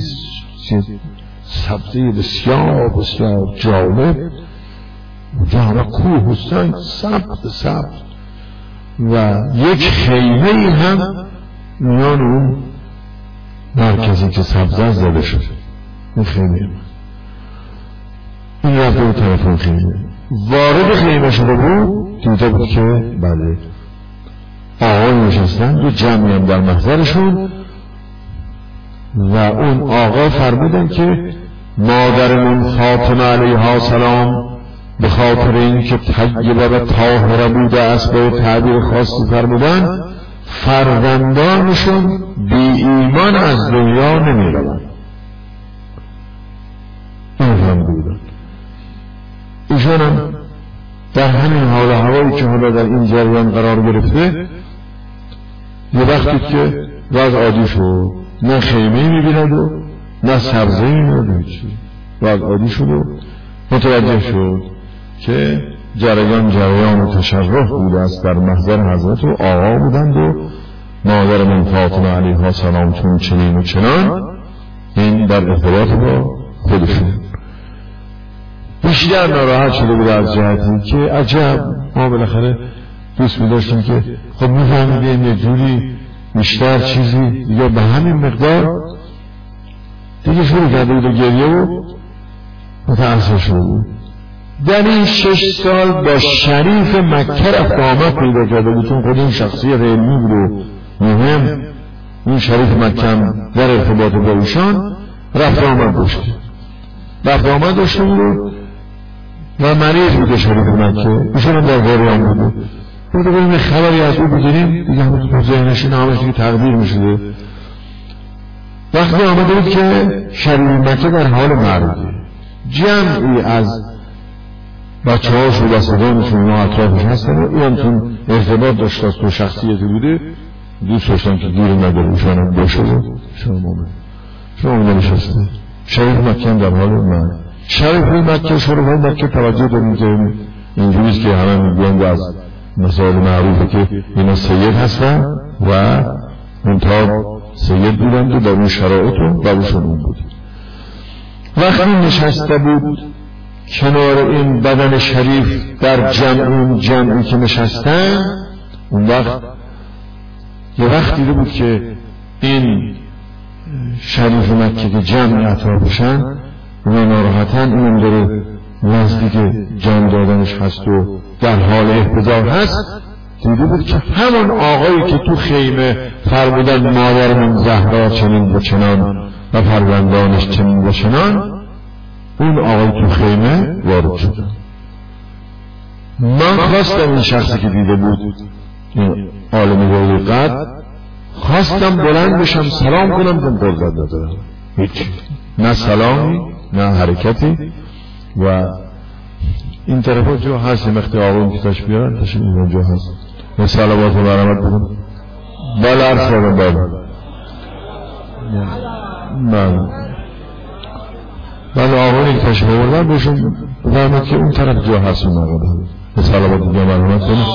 سبزه بسیار بسیار جالب اونجا همه کوه و سنگ سبز سبز و یک خیمه ای هم میان اون مرکزی که سبزه زده شده. این خیمه این رفته بود طرف اون خیمه، وارد خیمه شده بود دیده بود که بله آقای نشستند و جمعی هم در محضرشون و اون آقا فرمودن که مادرمون فاطمه علیها سلام به خاطر این که طیبه و طاهره بوده است به تعبیر خاصی فرمودن فرزندانشون بی ایمان از دنیا نمی روند. این فرمودن ایشان هم در همین حال هوایی که حالا در این جریان قرار گرفته یه وقتی که وضع عادی شد نه خیمه می بیند و نه سبزه می بیند وضع عادی شد و متوجه شد که جریان جریان و تشرف بوده است در محضر حضرت و آقا بودند و مادر من فاطمه علیها سلام چون چنین و چنان این در ارتباط با خودشون بیشتر ناراحت شده بود از جهتی که عجب ما بالاخره دوست می داشتیم که خب می فهمیدیم یه جوری بیشتر چیزی یا به همین مقدار دیگه شروع کرده بود و گریه و متأثر شده بود. در این شش سال با شریف مکه رفت آمد پیدا کرده بود، چون خود این شخصیت علمی بود و مهم، این شریف مکه هم در ارتباط با ایشان رفت آمد داشته رفت آمد داشته بود و مریض بود شریف مکه، ایشان هم در غریان بود. بوده بریم خبری از او بگیریم دیگه، همون تو ذهنش نامش دیگه تقدیر میشده. وقتی آمده بود که شریف مکه در حال مرده، جمعی از بچه هاش و دستگانشون اینا اطرافش هستن و این چون ارتباط داشت از تو شخصیتی بوده دوست داشتن که گیر نداره ایشان هم باشه و شما مومن شما مومن نشسته. شریف مکه هم در حال مرد. شریف مکه شریف مکه توجه داریم که اینجوریست که همه میگویند از مسائل معروفه که اینا سید هستن و منتها سید بودند و در اون شرایط و برشون اون بود. وقتی نشسته بود کنار این بدن شریف در جمع اون جمعی که نشستن، اون وقت یه وقت دیده بود که این شریف مکه که جمع اطرافشن اونا ناراحتن، اونم داره نزدیک جان دادنش هست و در حال احتضار هست. دیده بود که همون آقایی که تو خیمه فرمودن مادر من زهرا چنین و چنان و فرزندانش چنین و چنان، اون آقای تو خیمه وارد شد. من خواستم این شخصی که دیده بود این عالم واقعی قد خواستم بلند بشم سلام کنم، دم قربت ندارم، هیچ نه سلامی نه حرکتی. و این طرف جا هست مختی آقایون که تش بیارن تشم این جا هست و سلامات و برامت بکنم. بله عرض کردم بله بله بله آقایونی که تشم بردن بهشون برامت که اون طرف جا هست اون آقا به سلامات و برامت کنم.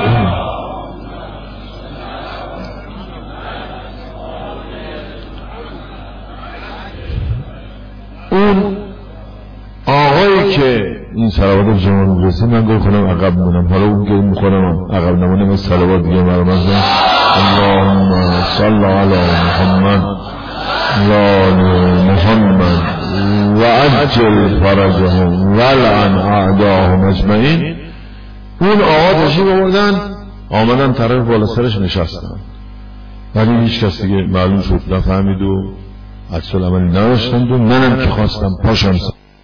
اون آقایی که این صلوات جمعه میرسید من گفت کنم عقب مونم، حالا اون که میخونم عقب نمونم از صلوات دیگه مرمز دارم. اللهم صل علی محمد و آل محمد و عجل فرجهم و لعن اعداهم اجمعین. اون آقا تشریف آوردن آمدن طرف بالا سرش نشستن، ولی هیچ کس دیگه معلوم شد نفهمید و عکس العملی نداشتند و منم که خواستم پاشم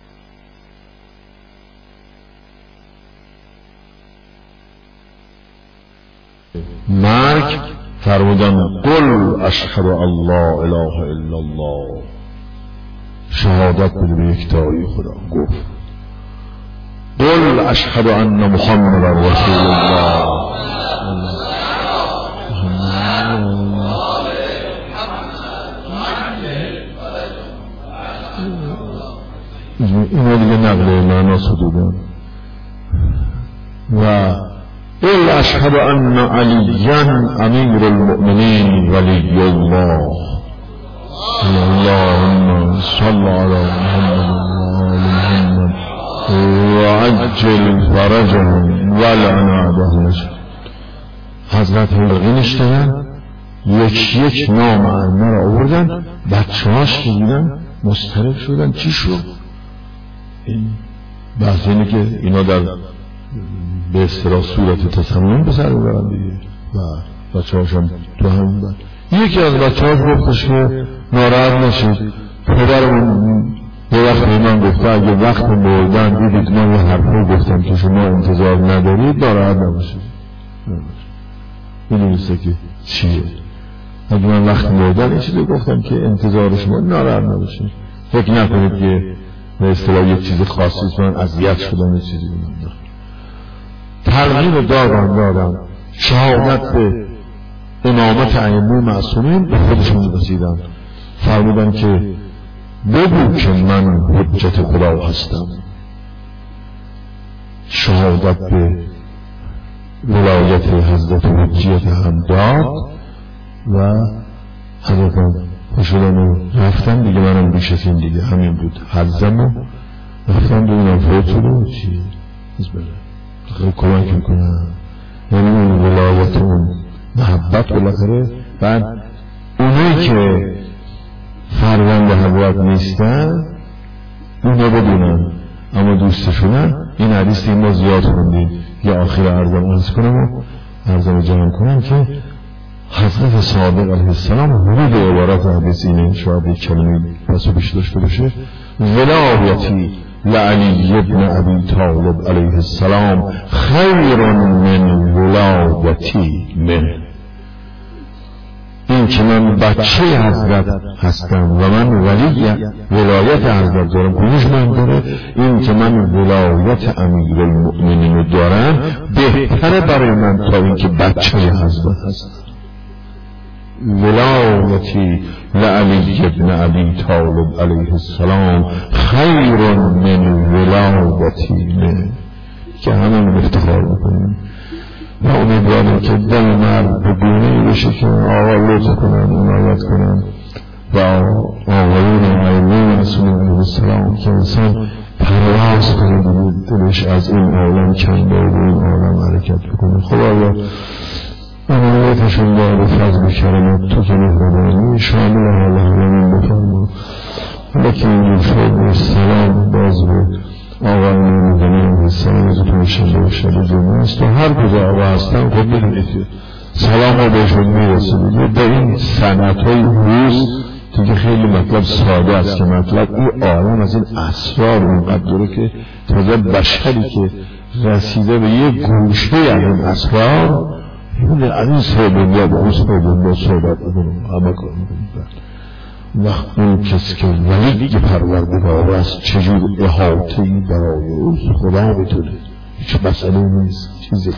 مرگ فرمودن قل اشهد الله اله الا الله، شهادت بده به یکتایی خدا. گفت قل اشهد ان محمد رسول الله. اینا دیگه نقل معنا صدودن. و قل اشهد ان علیا امیر المؤمنین ولی الله. اللهم صل علی محمد و آل محمد و عجل فرجهم و لعن اعداهم. حضرت حلقی نشتن یک یک نام ائمه را آوردن، بچه‌هاش که دیدن مضطرب شدن چی شد؟ این بحث اینه که اینا در به اصطلاح صورت تصمیم به سر ببرن دیگه و بچه هاشم تو همین بر. یکی از بچه هاش گفتش که ناراحت نشید، پدرمون یه وقت به من گفته اگه وقت مردن دیدید من یه حرفی گفتم که شما انتظار ندارید ناراحت نباشید. این نیسته که چیه؟ اگه من وقت مردن این چیزی گفتم که انتظار شما ناراحت نباشید، فکر نکنید که به اصطلاح یک چیز خاصی من اذیت شدم یه چیزی بودم. ترغیب دادن دادن شهادت به امامت ائمه معصومین به خودشون رسیدن، فرمودن که بگو که من حجت خدا هستم. شهادت به ولایت حضرت حجیت هم داد و حضرت خوشدن و رفتن دیگه. منم بیشتین دیگه همین بود حضم و رفتن ببینم فوت شده و چی از بله خیلی کمک میکنن. یعنی اون ولایت اون محبت بالاخره بعد اونایی که فرزند حضرت نیستن اونا بدونن اما دوستشونن این حدیث این ما زیاد خوندیم. یا آخر عرضم عرض کنم و عرضم جمع کنم که حضرت صادق علیه السلام ورود عبارت حدیث اینه، شاید یک کلمه پس و پیش داشته باشه: ولایتی لعلی ابن ابی طالب علیه السلام خیر من ولایتی من. این که من بچه حضرت هستم و من ولی ولایت حضرت دارم، کنیش من داره، این که من ولایت امیر المؤمنین دارم بهتره برای من تا این که بچه حضرت هستم. ولایتی لعلی ابن ابی طالب علیه السلام خیر من ولایتی من، که همین افتخار بکنیم و امیدوارم که دل مرد به گونه‌ای بشه که آقا لطف کنن، عنایت کنن و آقایون و آیلین رسول علیه السلام که انسان پرواز کنه دلش از این عالم کنده و این عالم حرکت بکنه. خدایا عنایتشون دار فضل کرمت تو که مهربانی شامل حال همین بفرما. حالا که اینجور شد سلام باز به آقایون مدنی السلام از تو شده و شده جمعه است و هر کجا آقا هستن خود میدونید که سلام ها بهشون میرسید. به این سنت های روز دیگه خیلی مطلب ساده است که مطلب این عالم از این اسرار اونقدر داره که تازه بشری که رسیده به یک گوشه از این اسرار یعنی از این سایدنیا با اون سایدنیا صحبت بکنم همه کار میکنم. وقت اون کسی که ولی پروردگار است چجور احاطه‌ای برای او خدا میتونه، هیچ مسئله نیست. چیزی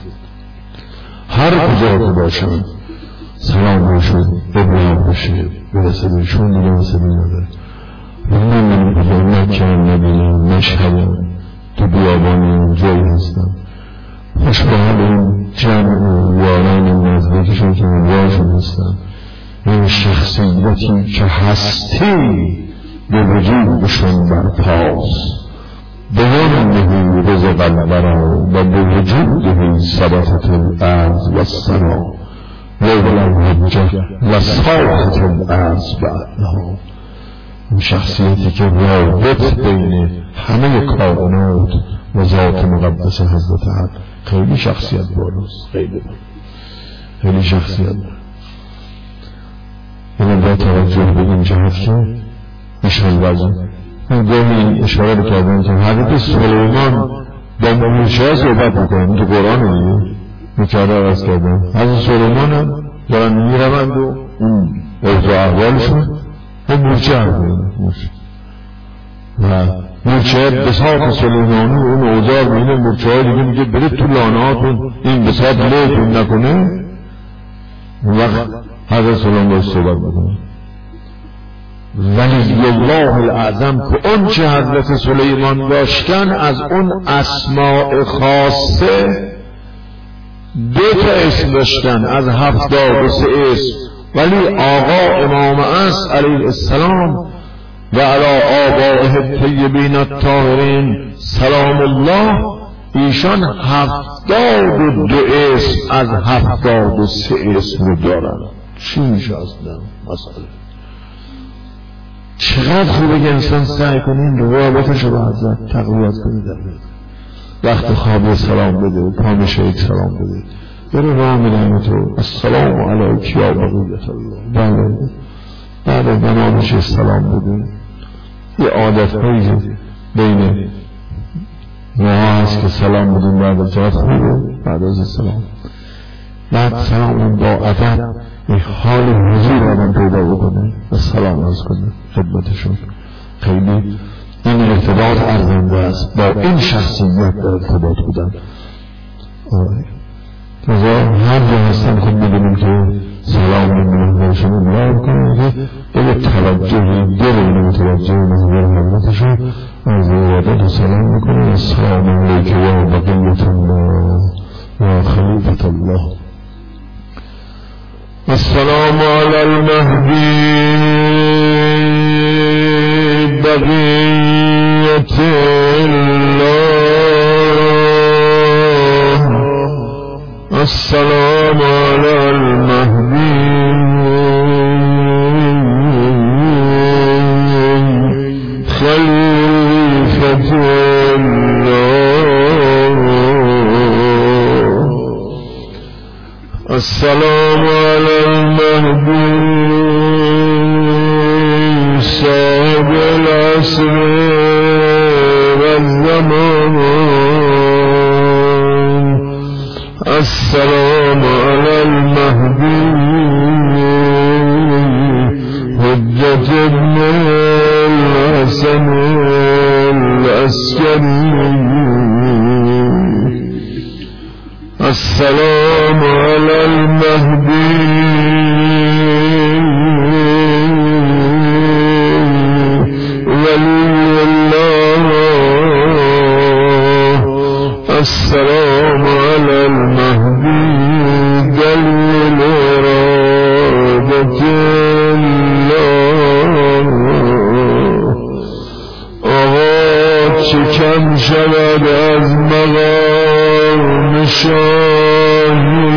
هر کجا که باشن سلام باشد ببریم بشه برسه بهشون دیگه مسئله نداره. و من بگم مکه نبینم مشهدم تو بیابانی جایی هستم خوش به حال این جمع یاران نزدیکشون که منواشون هستم. این شخصیتی که هستی به وجودشون برپاست بیانه رزق الورا و به وجوده صدقت الارض و السنا و الوجه و صاحت الارض بعدها. این شخصیتی که رابط بین همه کائنات و ذات مقدس حضرت حق خیلی شخصیت بالاست، خیلی خیلی شخصیت بالاست. این با توجه به این جهت که ایشان وزن من گاهی اشاره بکردم که حضرت سلیمان با موشا صحبت میکنم تو قرآن دیگه میکرده عرض کردم. حضرت سلیمان هم دارن میروند و اون اوضاع احوالشون و موچه هم و موچه بساط سلیمانی اون اوضاع میینه موچه های دیگه میگه برید تو لانهاتون این بساط لیتون نکنه. وقت حضرت سلیمان باید صحبت بکنه ولی الله الاعظم که اون چه حضرت سلیمان داشتن از اون اسماء خاصه دو تا اسم داشتن از هفتاد و سه اسم، ولی آقا امام عصر علیه السلام و علی آبائه الطیبین الطاهرین سلام الله ایشان هفتاد و دو اسم از هفتاد و سه اسم رو دارن. چی میشه اصلا مسئله؟ چقدر خوبه که انسان سعی کنین روابطش رو با حضرت تقویت کنه. در وقت خواب سلام بده، پا شهید سلام بده، بره راه میدن تو السلام علیک یا بقیت الله، بله بعد از نمازش سلام بده. یه عادت هایی بین ماها هست که سلام بدون بعد از جهت خوبه، بعد از سلام بعد سلام با ادب این حال حضور آدم پیدا بکنه و سلام عرض کنه خدمتشون. خیلی این ارتباط ارزنده است با این شخصیت در ارتباط بودن. لذا هر جا هستن خود میدونیم که سلام نمیدونشون امرار کنه که به توجه دل این متوجه محضر حضرتشون از ارادت و سلام میکنه. السلام علیک یا بقیت الله یا خلیفت الله. السلام علی المهدی بقیت الله. السلام علی المهدی خلیفت الله. السلام علی المهدی ولی الله السلام علی المهدی دلیل ارادت الله آقا چه کم شود از مقام شاهی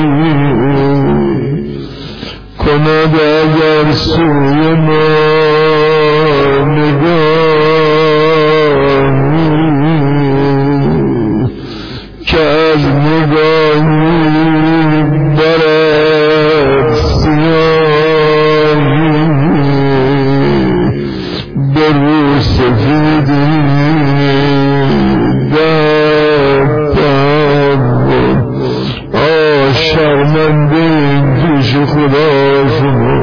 کند اگر سوی ما نگاهی که از نگاهی برد سیاهی به رو سفیدی در تحول آ شرمنده این پیش خدا شما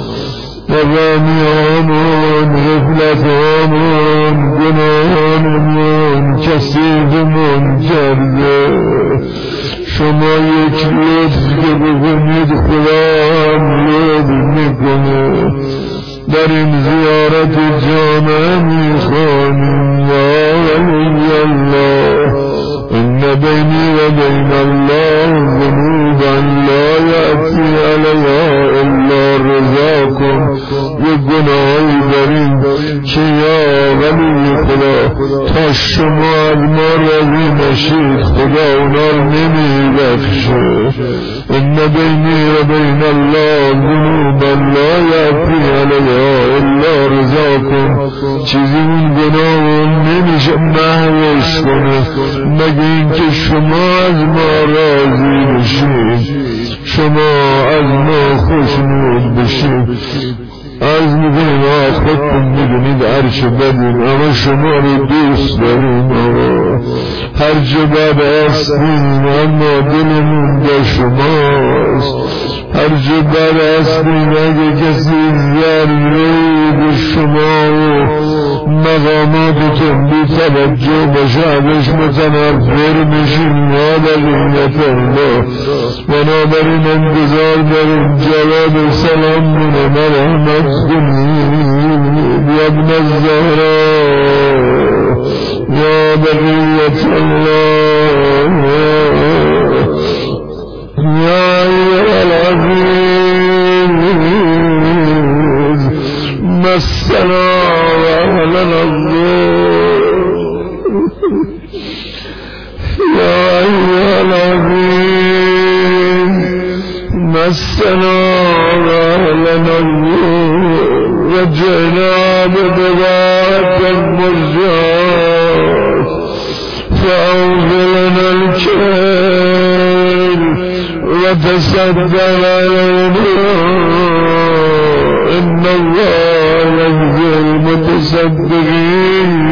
نظامیامون غفلتامون گناهانمون کثیفمون کرده شما یک لطف که بکنید خدا هم لطف میکنه در این زیارت جامعه میخوانیم یا ولی الله ان بینی و بین الله ذنوبا لا یأتی علیها الا رضاکم یک گناهی داریم که یا ولی خدا تا شما از ما راضی نشید خدا اونا رو نمیبخشه ان بینی و بین الله ذنوبا لا یأتی علیها الا رضاکم چیزی اون گناه نمیشه محوش کنه مگه اینکه شما از ما راضی بشید شما از ما خوشنود بشید از میگونیم آقا خودتون میدونید هرچه بدیم اما شما رو دوست داریم آقا هرچه بد هستیم اما دلمون با شماست هرچه بد هستیم اگه کسی ذره به شما و مقاماتتون بی توجه باشه ازش متنفر میشیم نابلینت الله بنابراین انتظار داریم جواب سلام مونه مرحمت کنید یا ابن الزهراء یا بقیت الله یا ایها العزیز مسنا وأهلنا الله يا أيها العزيز مسنا وأهلنا الله رجعنا ببضاعة المرجات فأوفلنا الكيل وتصدق علينا إن الله يجزي المتصدقين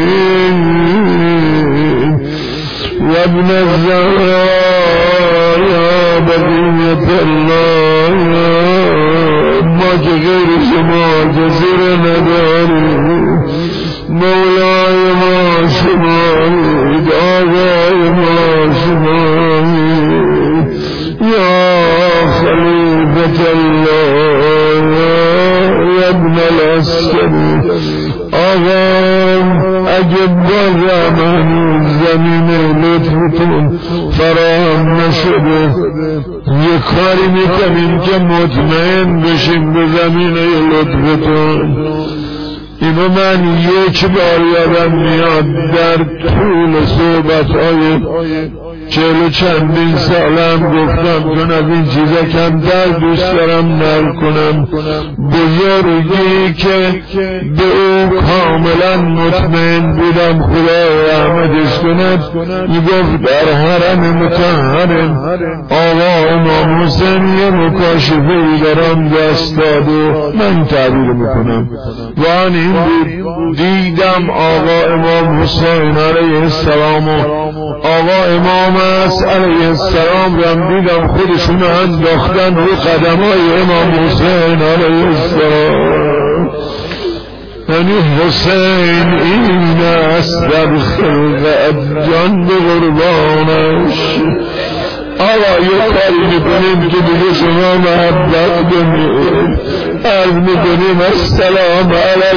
وابن الزهراء يا بقية الله ما غير شما جزير نداري مولاي ما شمالي آغاي ما شمالي يا خليفة الله يا ابن العسكري آغام اگه بازم هنوز زمین لطفتون فراهم نشده یه کاری میکنیم که مطمئن بشیم به زمین لطفتون اینو من یک بار یادم میاد در طول صحبت های چهل و چندین سالم گفتم چون از این چیزا کمتر دوست دارم نقل کنم بزرگی که به او کاملا مطمئن بودم خدا رحمتش کند میگفت در حرم مطهر آقا امام حسین یه مکاشفه در آن دست داد و من تعبیر میکنم و آن این بود دیدم آقا امام حسین علیه السلام و آقا امام است علیه السلام رم دیدم خودشون انداختن رو قدمای امام حسین علیه السلام یعنی حسین این است در خلقت جان به قربانش آقا یه کاری میکنیم که دیگه شما محبت بمید. عرض میکنیم السلام علی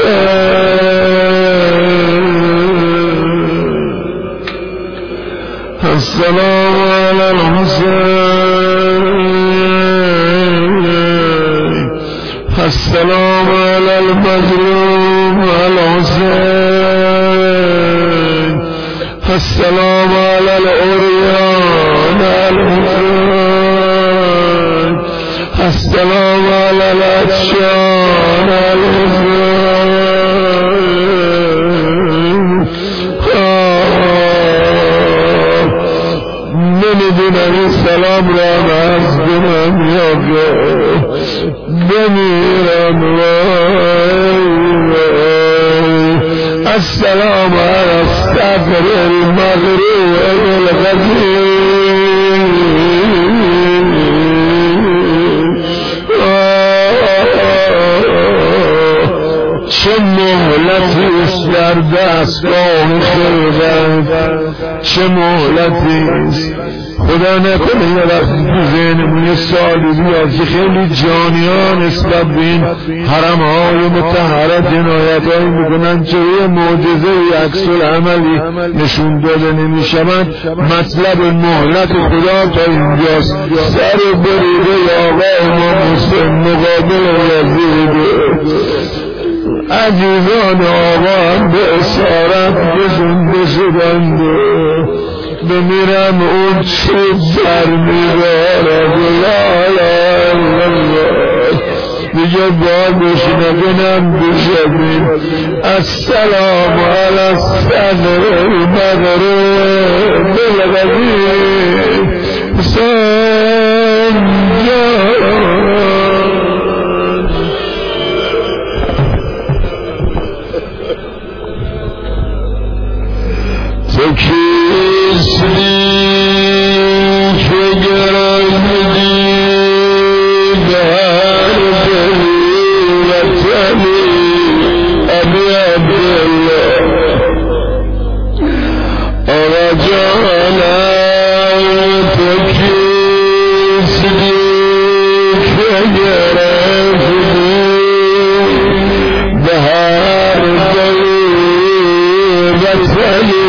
الحسین، السلام علی الحسین، السلام علی المظلوم الحسین، السلام علی العریان الحسین، السلام علی العطشان الحسین. نمیدونم این سلام را عرض کنم یا بمیرم. السلام علی الصدر المغروب الغزیر، چه مهلتی است در دستگاه خلقت، چه مهلتی است. خدا نکنه یه وقتی تو ذهنمون یه سالی بیاد که خیلی جانیان نسبت به این حرم‌های مطهره جنایت‌هایی میکنن که یه معجزه‌ای عکس العملی نشون داده نمیشوند. مطلب مهلت خدا تا اینجاست. سر بریده آقا امام حسین مقابل یزید، عزیزان آقا هم به اسارت بزنده شدند. بمیرم اون چه در میبارد لا لا لا دیگه بادش نگنم بشبیم. السلام علی الصدر المغروب الغزیر حسین جان. تو کیستی که گرفتی در دلی وطنی ابی عبدالله آقا جانم. تو کیستی که گرفتی در دلی وطنی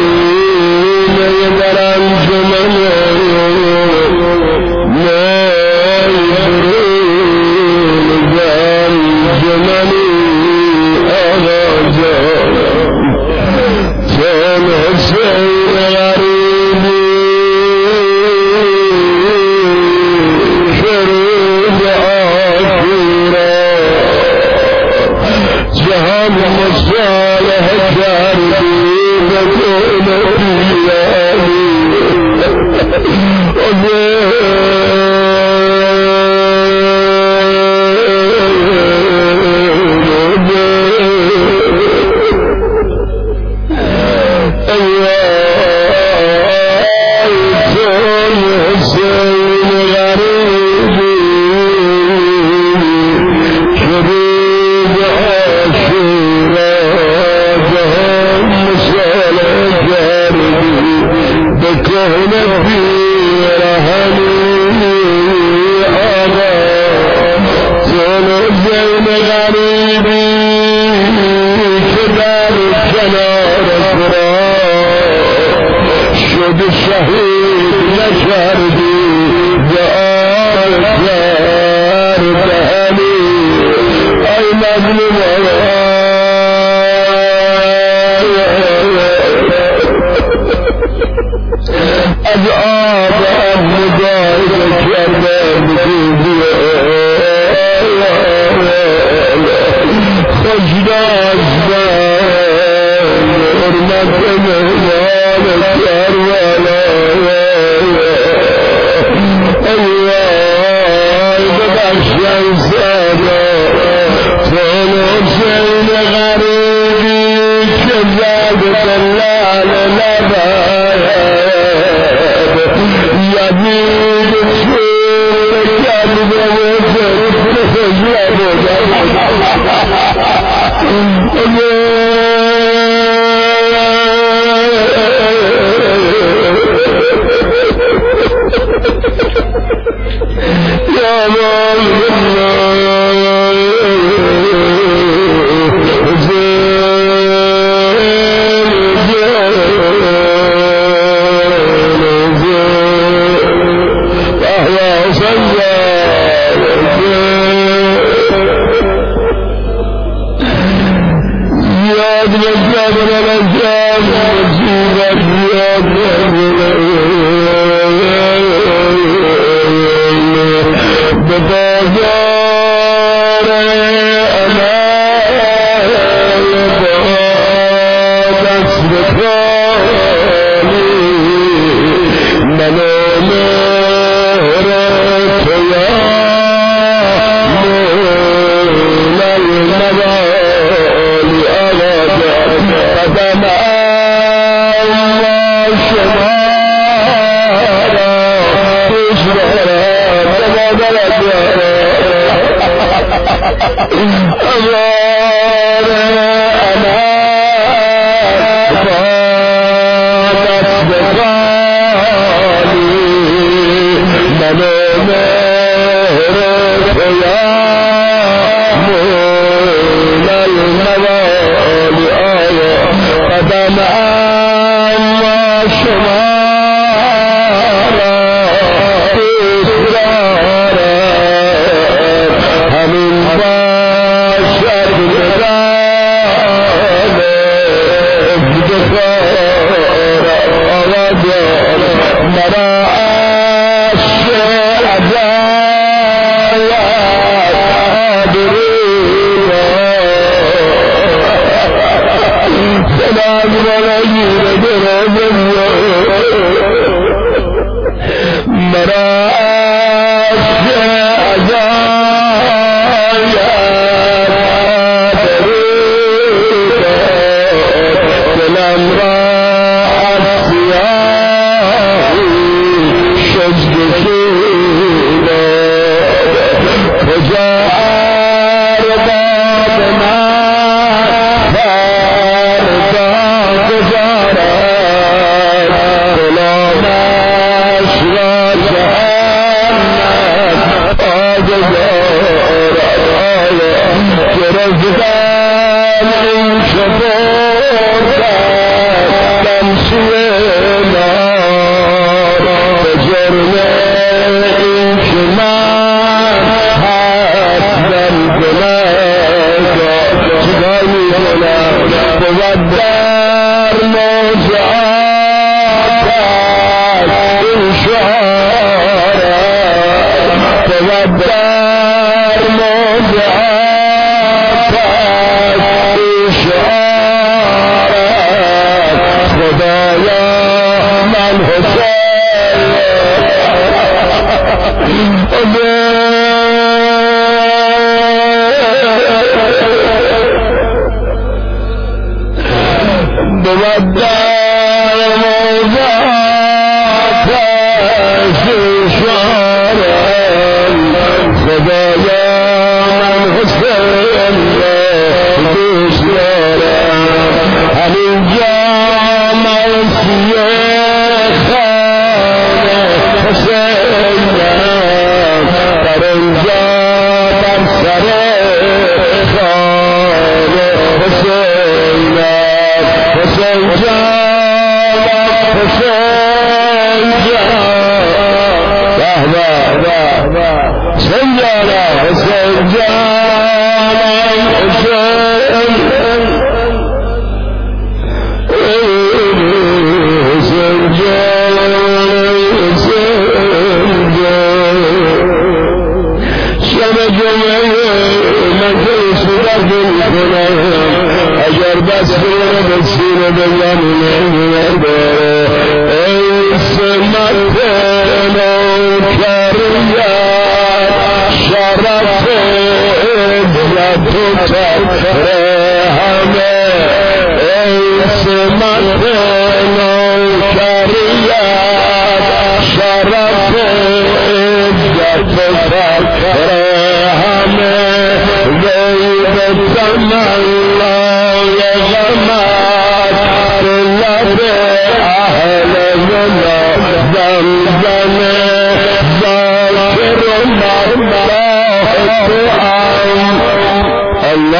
الله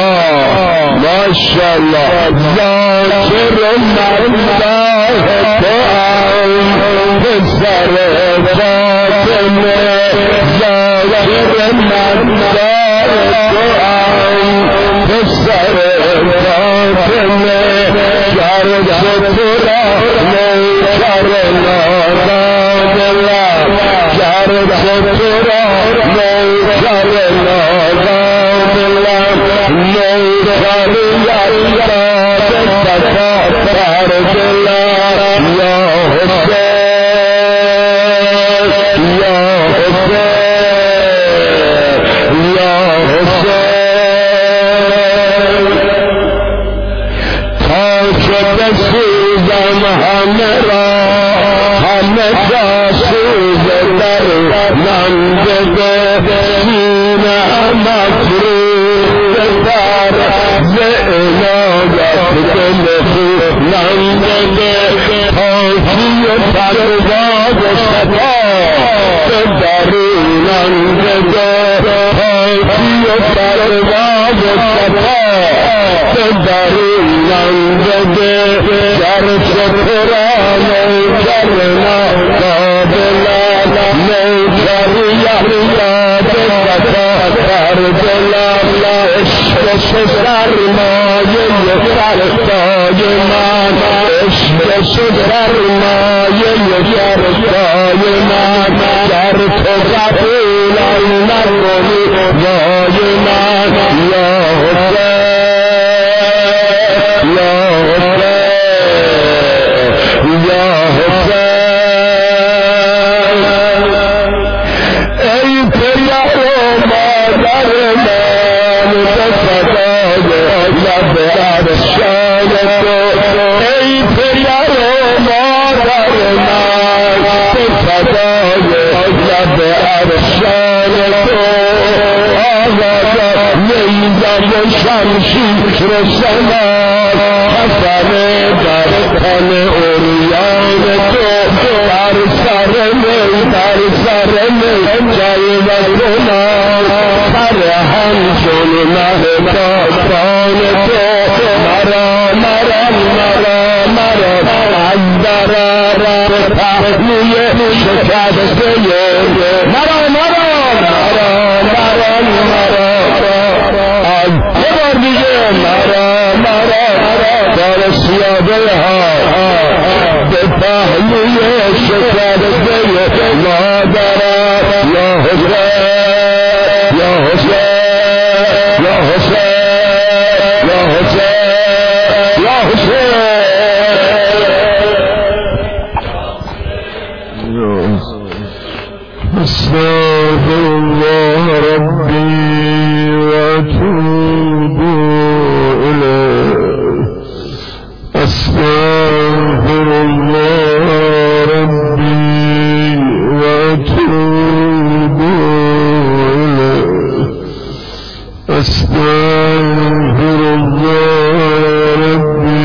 ماشاءالله ذاکر مرداه تو هم پسر فاطمه ذاکر مرداه تو هم پسر فاطمه گرد تو را نوکر نازم گرد تو را نوکر نازم نوکر یزداد صفا پردلم یا حسین یا حسین یا حسین تا شد سوزم همه را همه جا سوز در نمزده سینه مفروض در زعنایت دل خود نمزده پاکی پرواز شفا درون نمزده پاکی پرواز شفا درون نمزده در سفران کرنا قابلان نوکر یحیاد صفا پردلم عشق سرمایه فرسای من عشق سرمایه فرسای من در تو قبولم نکنی وای من یا حسین یا حسین یا حسین ای پدر و مادر من به فدای لب عرشان تو ای پدر و مادر من به فدای لب عرشان تو آزاد نیزم و شمشیر سماع حسن در تن عریان تو بر سر می بر سر می جلوه کنم سر همچون مهتابان تو مرا مرا مرا مرا از ضرر پهلوی شکسته مرا مرا مرا مرا مرا از یه بار دیگه مرا مرا در سیابه ها به پهلوی شکسته مادرم یا حسین یا حسین یا حسین یا حسین یا حسین استغفر الله ربي واتوب اليه استغفر الله ربي واتوب اليه استغفر الله ربي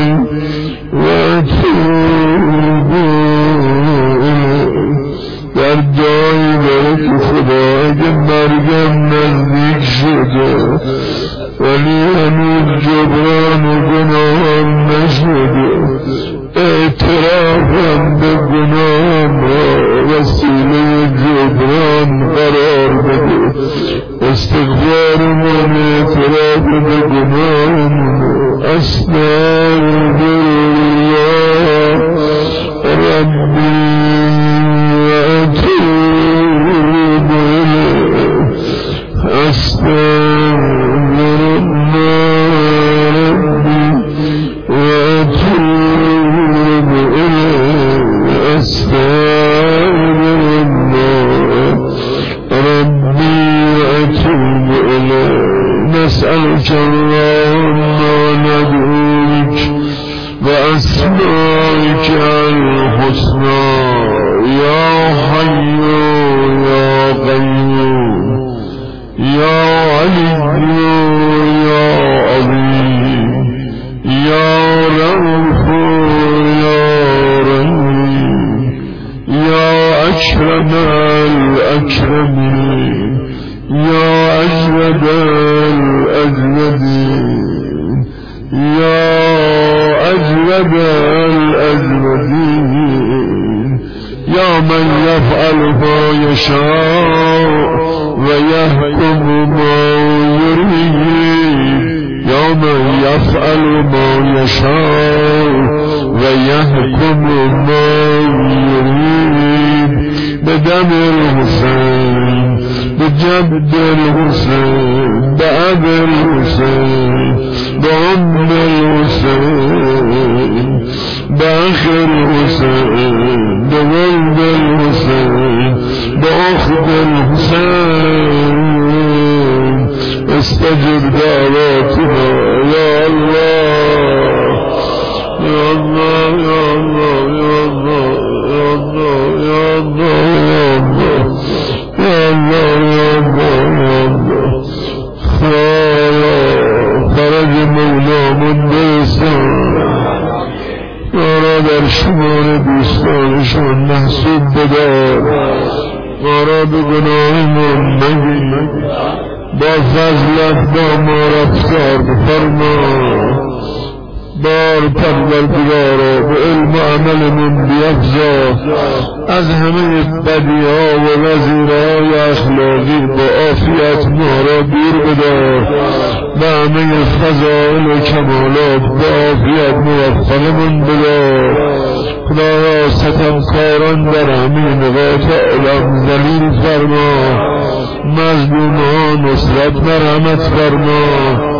واتوب اليه در جایی بره که خدا اگه مرگم نزدیک شده ولی هنوز جبران گناهم نشده اعترافم به گناهم را وسیله جبران قرار بده استغفار من اعتراف به گناهم استغفر الله ربی واتوب الیه استغفر الله ربی واتوب الیه استغفر الله ربی واتوب الیه نسألك اللهم وندعوك بأسمائك الحسنى يا حي يا قيوم يا علي يا عظيم يا رؤوف يا رحيم يا أكرم الأكرمين يا أجود الأجودين يفعل ما يشاء ويحكم ما يريد يا من يفعل ما يشاء ويحكم ما يريد بدم الحسين بجد الحسين بأبي الحسين بأم الحسين بأخي الحسين بولد الحسين بأخت الحسين استجب دعواتنا يا الله يا الله يا الله يا الله يا الله يا الله يا الله يا الله خير فرج مولا من دوستان ما در شمار دوستانشان محسوب بدار ما را به گناه من مگی با فضلت با ما رفتار بفرما بار پروردگارا به علم و عمل من بیفزا از همه بدیها و وزیرهای اخلاقی با عافیت ما را دور بدار به همه فضائل و کمالات با عافیت موفق من بدار خدایا ستمکاران در همه نقاط عالم ذلیل فرما مظلومان نصرت مرحمت فرما